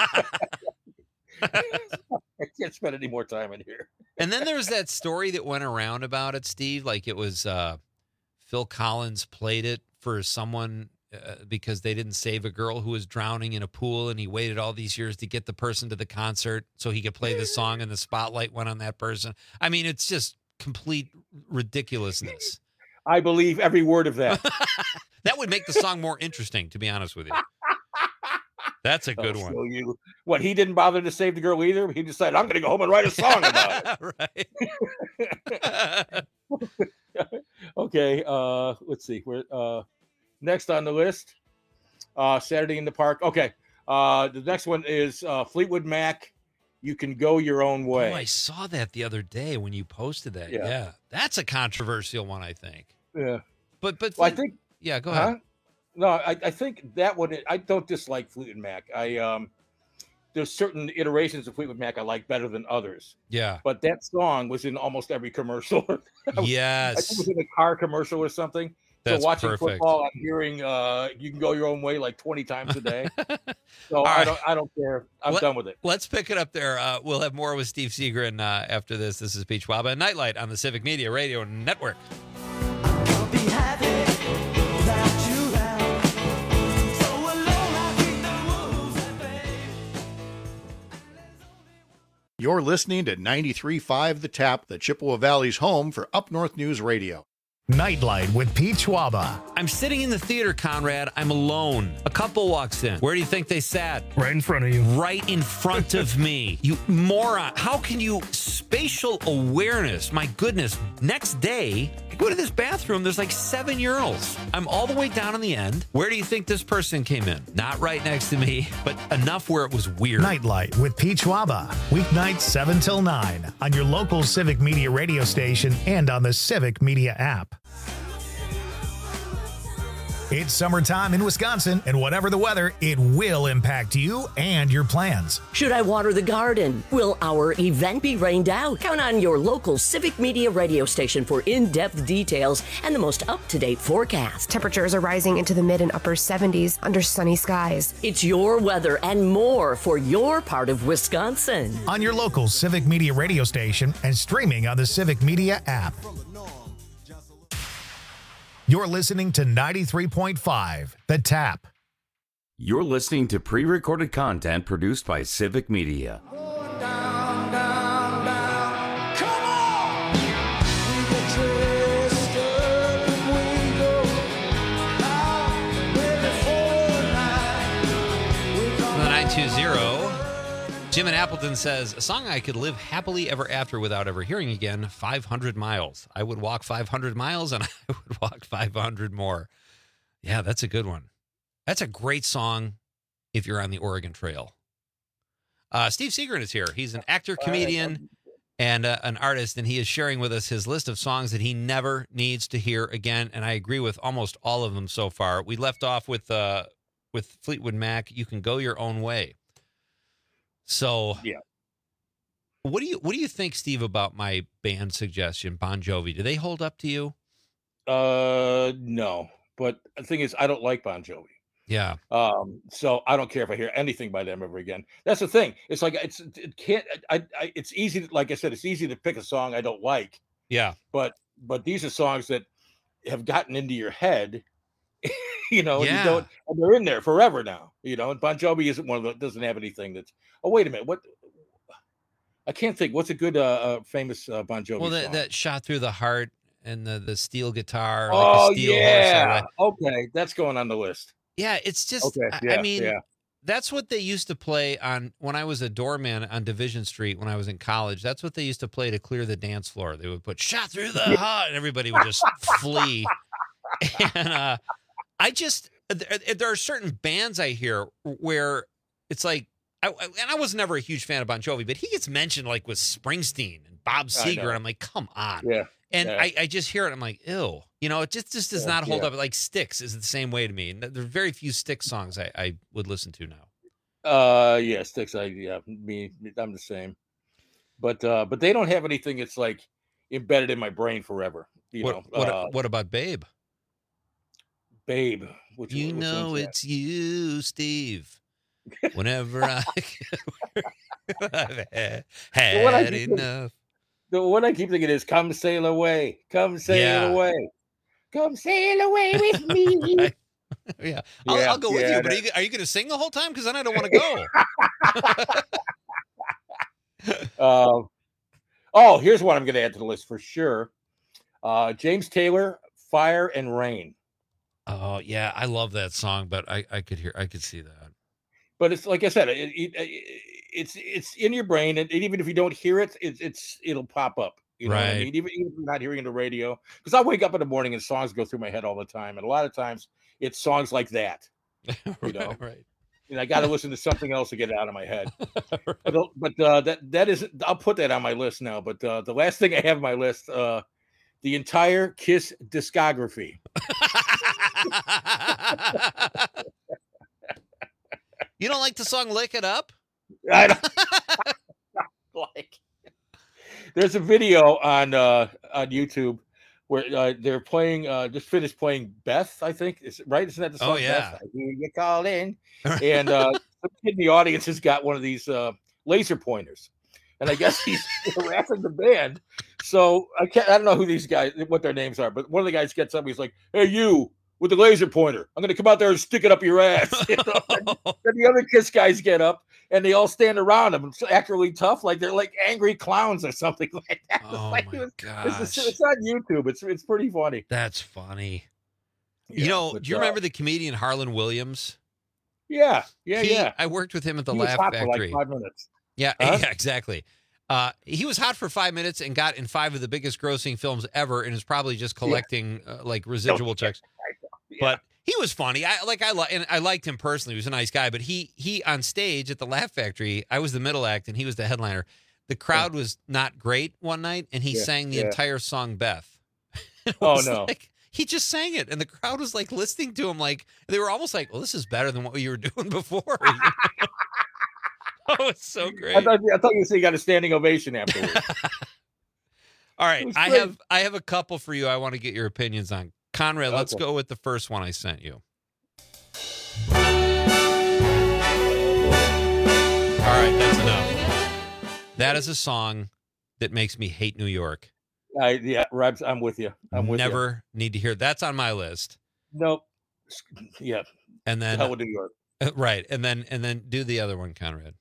I can't spend any more time in here. And then there was that story that went around about it, Steve. Like it was uh, Phil Collins played it for someone uh, because they didn't save a girl who was drowning in a pool, and he waited all these years to get the person to the concert so he could play the song, and the spotlight went on that person. I mean, it's just complete ridiculousness. I believe every word of that. That would make the song more interesting, to be honest with you. That's a good oh, one. So you, what, he didn't bother to save the girl either? He decided, I'm going to go home and write a song about it. Right. Okay, uh, let's see. We're, uh, next on the list, uh, Saturday in the Park. Okay, uh, the next one is uh, Fleetwood Mac, You Can Go Your Own Way. Oh, I saw that the other day when you posted that. Yeah, yeah. That's a controversial one, I think. Yeah. But, but well, I think, yeah, go huh? ahead. No, I, I think that one, I don't dislike Fleetwood Mac. I, um, there's certain iterations of Fleetwood Mac I like better than others. Yeah. But that song was in almost every commercial. I was, yes. I think it was in a car commercial or something. That's so watching perfect. football, I'm hearing uh, You Can Go Your Own Way like twenty times a day. So right. I don't I don't care. I'm Let, done with it. Let's pick it up there. Uh, we'll have more with Steve Seegren uh, after this. This is Peach Waba and Nightlight on the Civic Media Radio Network. Be happy without you around. So You're listening to ninety-three point five The Tap, the Chippewa Valley's home for Up North News Radio. Nightlight with Pete Schwaba. I'm sitting in the theater, Conrad. I'm alone. A couple walks in. Where do you think they sat? Right in front of you. Right in front of me. You moron. How can you... Spatial awareness. My goodness. Next day, I go to this bathroom. There's like seven urinals. I'm all the way down on the end. Where do you think this person came in? Not right next to me, but enough where it was weird. Nightlight with Pete Schwaba. Weeknights seven till nine on your local Civic Media radio station and on the Civic Media app. It's summertime in Wisconsin, and whatever the weather, it will impact you and your plans. Should I water the garden? Will our event be rained out? Count on your local Civic Media radio station for in-depth details and the most up-to-date forecast. Temperatures are rising into the mid and upper seventies under sunny skies. It's your weather and more for your part of Wisconsin. On your local Civic Media radio station and streaming on the Civic Media app. You're listening to ninety-three point five The Tap. You're listening to pre-recorded content produced by Civic Media. nine two zero. Jim in Appleton says, a song I could live happily ever after without ever hearing again, five hundred miles. I would walk five hundred miles and I would walk five hundred more. Yeah, that's a good one. That's a great song if you're on the Oregon Trail. Uh, Steve Seagren is here. He's an actor, comedian, and uh, an artist, and he is sharing with us his list of songs that he never needs to hear again, and I agree with almost all of them so far. We left off with uh, with Fleetwood Mac, You Can Go Your Own Way. So, yeah. What do you what do you think, Steve, about my band suggestion, Bon Jovi? Do they hold up to you? Uh, no. But the thing is, I don't like Bon Jovi. Yeah. Um. So I don't care if I hear anything by them ever again. That's the thing. It's like it's it can't. I. I it's easy. To, like I said, it's easy to pick a song I don't like. Yeah. But but these are songs that have gotten into your head. You know, Yeah. you don't. And they're in there forever now. You know, and Bon Jovi isn't one of the doesn't have anything that's. Oh, wait a minute. What? I can't think. What's a good, uh, uh famous uh, Bon Jovi Well, that, song? that Shot Through the Heart and the, the steel guitar. Like Oh the steel yeah. horse, Okay, that's going on the list. yeah, it's just, Okay, I- yeah, I mean, yeah. that's what they used to play on when I was a doorman on Division Street when I was in college. That's what they used to play to clear the dance floor. They would put Shot Through the Heart and everybody would just flee. And uh, I just, there, there are certain bands I hear where it's like, I, I- and I was never a huge fan of Bon Jovi, but he gets mentioned like with Springsteen and Bob I Seger, know. and I'm like, come on. Yeah. And yeah. I, I just hear it, I'm like, ew. You know, it just, just does Yeah, not hold yeah. up. Like Styx is the same way to me. And there are very few Styx songs I, I would listen to now. Uh, yeah, Sticks. I yeah, me. I'm the same. But uh, but they don't have anything that's like embedded in my brain forever. You What know. what, uh, what about Babe? Babe. Which You which know one's that? it's you, Steve. Whenever I I've had, The one I had keep thinking- enough. The one I keep thinking is "Come sail away, come sail Yeah. away, come sail away with me." Yeah, I'll, Yeah, I'll go with yeah, you. But are that- you, are you going to sing the whole time? Because then I don't want to go. Um, oh, here's one I'm going to add to the list for sure. Uh, James Taylor, "Fire and Rain." Oh yeah, I love that song, but I, I could hear, I could see that. But it's like I said, it, it, it, it's it's in your brain, and even if you don't hear it, it's it's it'll pop up. You know what I Right. mean? Even, even if you're not hearing the radio, because I wake up in the morning and songs go through my head all the time, and a lot of times it's songs like that. You know, right? And I got to listen to something else to get it out of my head. But uh, but uh, that that is I'll put that on my list now. But uh, the last thing I have on my list, uh, the entire Kiss discography. You don't like the song "Lick It Up"? I don't like. There's a video on uh, on YouTube where uh, they're playing. Uh, just finished playing Beth, I think. Is right? Isn't that the song? Oh, yeah. Beth? I hear you call in, and uh, some kid in the audience has got one of these uh, laser pointers, and I guess he's harassing the band. So I can't. I don't know who these guys, what their names are, but one of the guys gets up. He's like, "Hey, you, with the laser pointer. I'm going to come out there and stick it up your ass. You know? And the other KISS guys get up, and they all stand around him and act really tough, like they're like angry clowns or something like that. Oh, like my it was, gosh. It's, it's on YouTube. It's it's pretty funny. That's funny. You Yeah, know, but, do you uh, remember the comedian Harlan Williams? Yeah, yeah, He- yeah. I worked with him at the He was Laugh hot for Factory. like five minutes. Yeah, Huh? yeah, exactly. Uh, he was hot for five minutes and got in five of the biggest grossing films ever, and is probably just collecting uh, like residual checks. But he was funny. I like I li- and I liked him personally. He was a nice guy. But he he on stage at the Laugh Factory, I was the middle act and he was the headliner. The crowd was not great one night, and he Yeah, sang the yeah. entire song Beth. It Oh, was no. like- he just sang it, and the crowd was like listening to him, like they were almost like, "Well, this is better than what you were doing before." Oh, it's so great. I thought, I thought you said you got a standing ovation afterwards. All right, was I great. have I have a couple for you. I want to get your opinions on. Conrad, let's Okay. go with the first one I sent you. All right, that's enough. That is a song that makes me hate New York. I, yeah, Rabs, I'm with you. I'm with Never need to hear. That's on my list. you. Nope. Yeah. And then Hell with New York. right, and then and then do the other one, Conrad.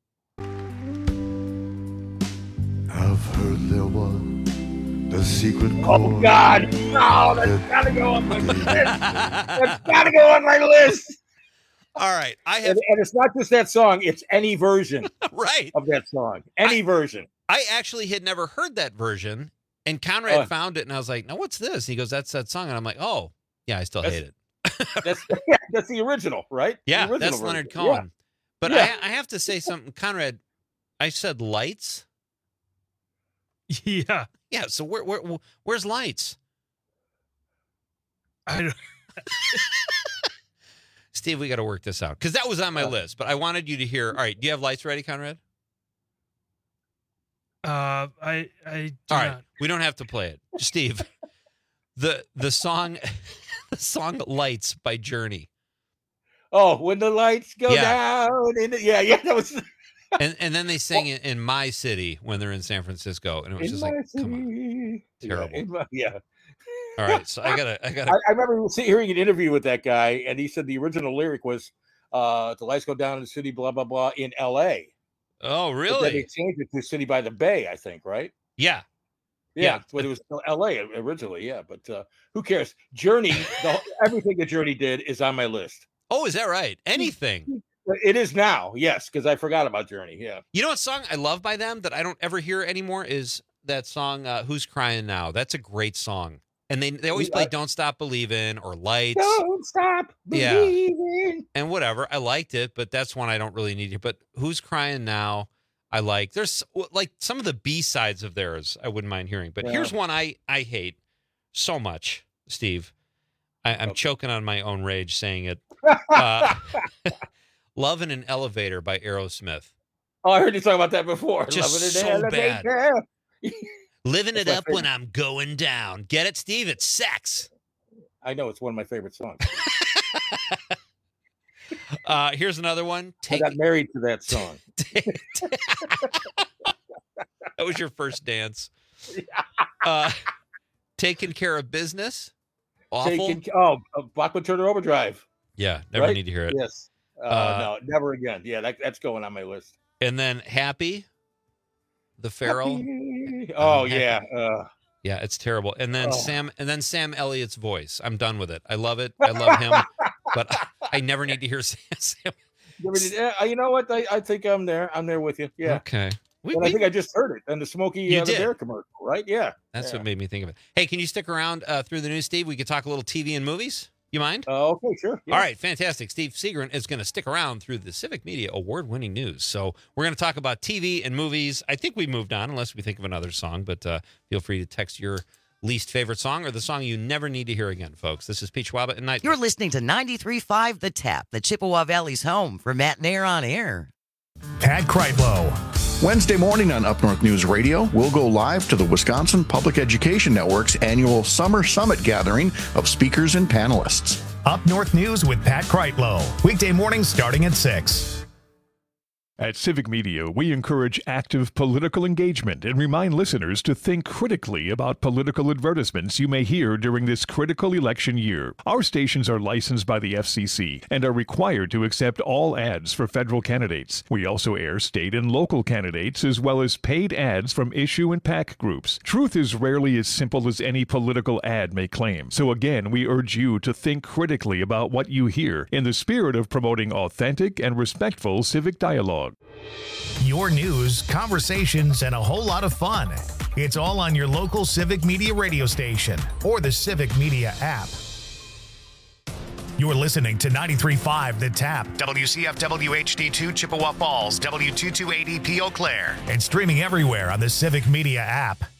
I've heard there was a secret Oh chord God! No, that's gotta go on my list. That's gotta go on my list. All right, I have, and, and it's not just that song; it's any version right of that song. Any version. I actually had never heard that version, and Conrad Oh. found it, and I was like, "No, what's this?" He goes, "That's that song," and I'm like, "Oh, yeah, I still That's- hate it." That's yeah, that's the original, right? The Yeah, original that's version. Leonard Yeah. Cohen. But Yeah. I, I have to say something, Conrad. I said lights. Yeah. Yeah. So where, where where's lights? I don't, Steve, we got to work this out because that was on my Yeah. list. But I wanted you to hear. All right, do you have lights ready, Conrad? uh, I I do All right, not. we don't have to play it, Steve. the the song, the song "Lights" by Journey. Oh, when the lights go Yeah. down. In the, yeah, yeah, that was And and then they sing it in My City when they're in San Francisco, and it was in just my like, come on, city. terrible. Yeah, in my- yeah. All right, so I gotta, I gotta. I, I remember see- hearing an interview with that guy, and he said the original lyric was, uh, "The lights go down in the city, blah blah blah," in L A. Oh, But then they really? changed it to "City by the Bay," I think, right? Yeah. Yeah, Yeah. but it was still L A originally. Yeah, but uh, who cares? Journey, the, everything that Journey did is on my list. Oh, is that right? Anything. It is now, yes, because I forgot about Journey. Yeah. You know what song I love by them that I don't ever hear anymore is that song uh, "Who's Crying Now." That's a great song, and they they always We- play I- "Don't Stop Believing" or "Lights" Don't stop Yeah. believing. and whatever. I liked it, but that's one I don't really need to. But "Who's Crying Now" I like. There's like some of the B sides of theirs I wouldn't mind hearing, but Yeah. here's one I I hate so much, Steve. I, I'm choking on my own rage saying it. Uh, "Love in an Elevator" by Aerosmith. Oh, I heard you talk about that before. Just Loving it so in the bad. elevator. Living That's it my up when favorite. I'm going down. Get it, Steve? It's sex. I know it's one of my favorite songs. Uh, here's another one. I Take got married to that song. that was your first dance. Uh, Taking Care of Business. Awful. Taking, oh, uh, Bachman Turner Overdrive. Yeah, never right? need to hear it. Yes. Uh, Uh, no, never again. Yeah, that, that's going on my list. And then Happy, the Pharaoh. Oh Uh, yeah. Uh, Yeah, it's terrible. And then Oh. Sam, and then Sam Elliott's voice. I'm done with it. I love it. I love him, but I never need to hear Sam. Sam. never did- uh, you know what? I, I think I'm there. I'm there with you. Yeah. Okay. We, and I we- think I just heard it on the Smokey You uh, the did. Bear commercial, right? Yeah. that's yeah. what made me think of it. Hey, can you stick around uh, through the news, Steve? We could talk a little T V and movies. You mind? Oh, okay, sure. Yeah. All right, fantastic. Steve Seagren is going to stick around through the Civic Media award-winning news. So we're going to talk about T V and movies. I think we moved on, unless we think of another song. But uh, feel free to text your least favorite song or the song you never need to hear again, folks. This is Pete Schwab at Night. You're listening to ninety-three point five The Tap, the Chippewa Valley's home for Matt Nair on air. Pat Kreitlow. Wednesday morning on Up North News Radio, we'll go live to the Wisconsin Public Education Network's annual Summer Summit gathering of speakers and panelists. Up North News with Pat Kreitlow. Weekday mornings starting at six. At Civic Media, we encourage active political engagement and remind listeners to think critically about political advertisements you may hear during this critical election year. Our stations are licensed by the F C C and are required to accept all ads for federal candidates. We also air state and local candidates as well as paid ads from issue and PAC groups. Truth is rarely as simple as any political ad may claim. So again, we urge you to think critically about what you hear in the spirit of promoting authentic and respectful civic dialogue. Your news, conversations, and a whole lot of fun. It's all on your local Civic Media radio station or the Civic Media app. You're listening to ninety-three point five The Tap, W C F W H D two Chippewa Falls, W two two eight E P Eau Claire, and streaming everywhere on the Civic Media app.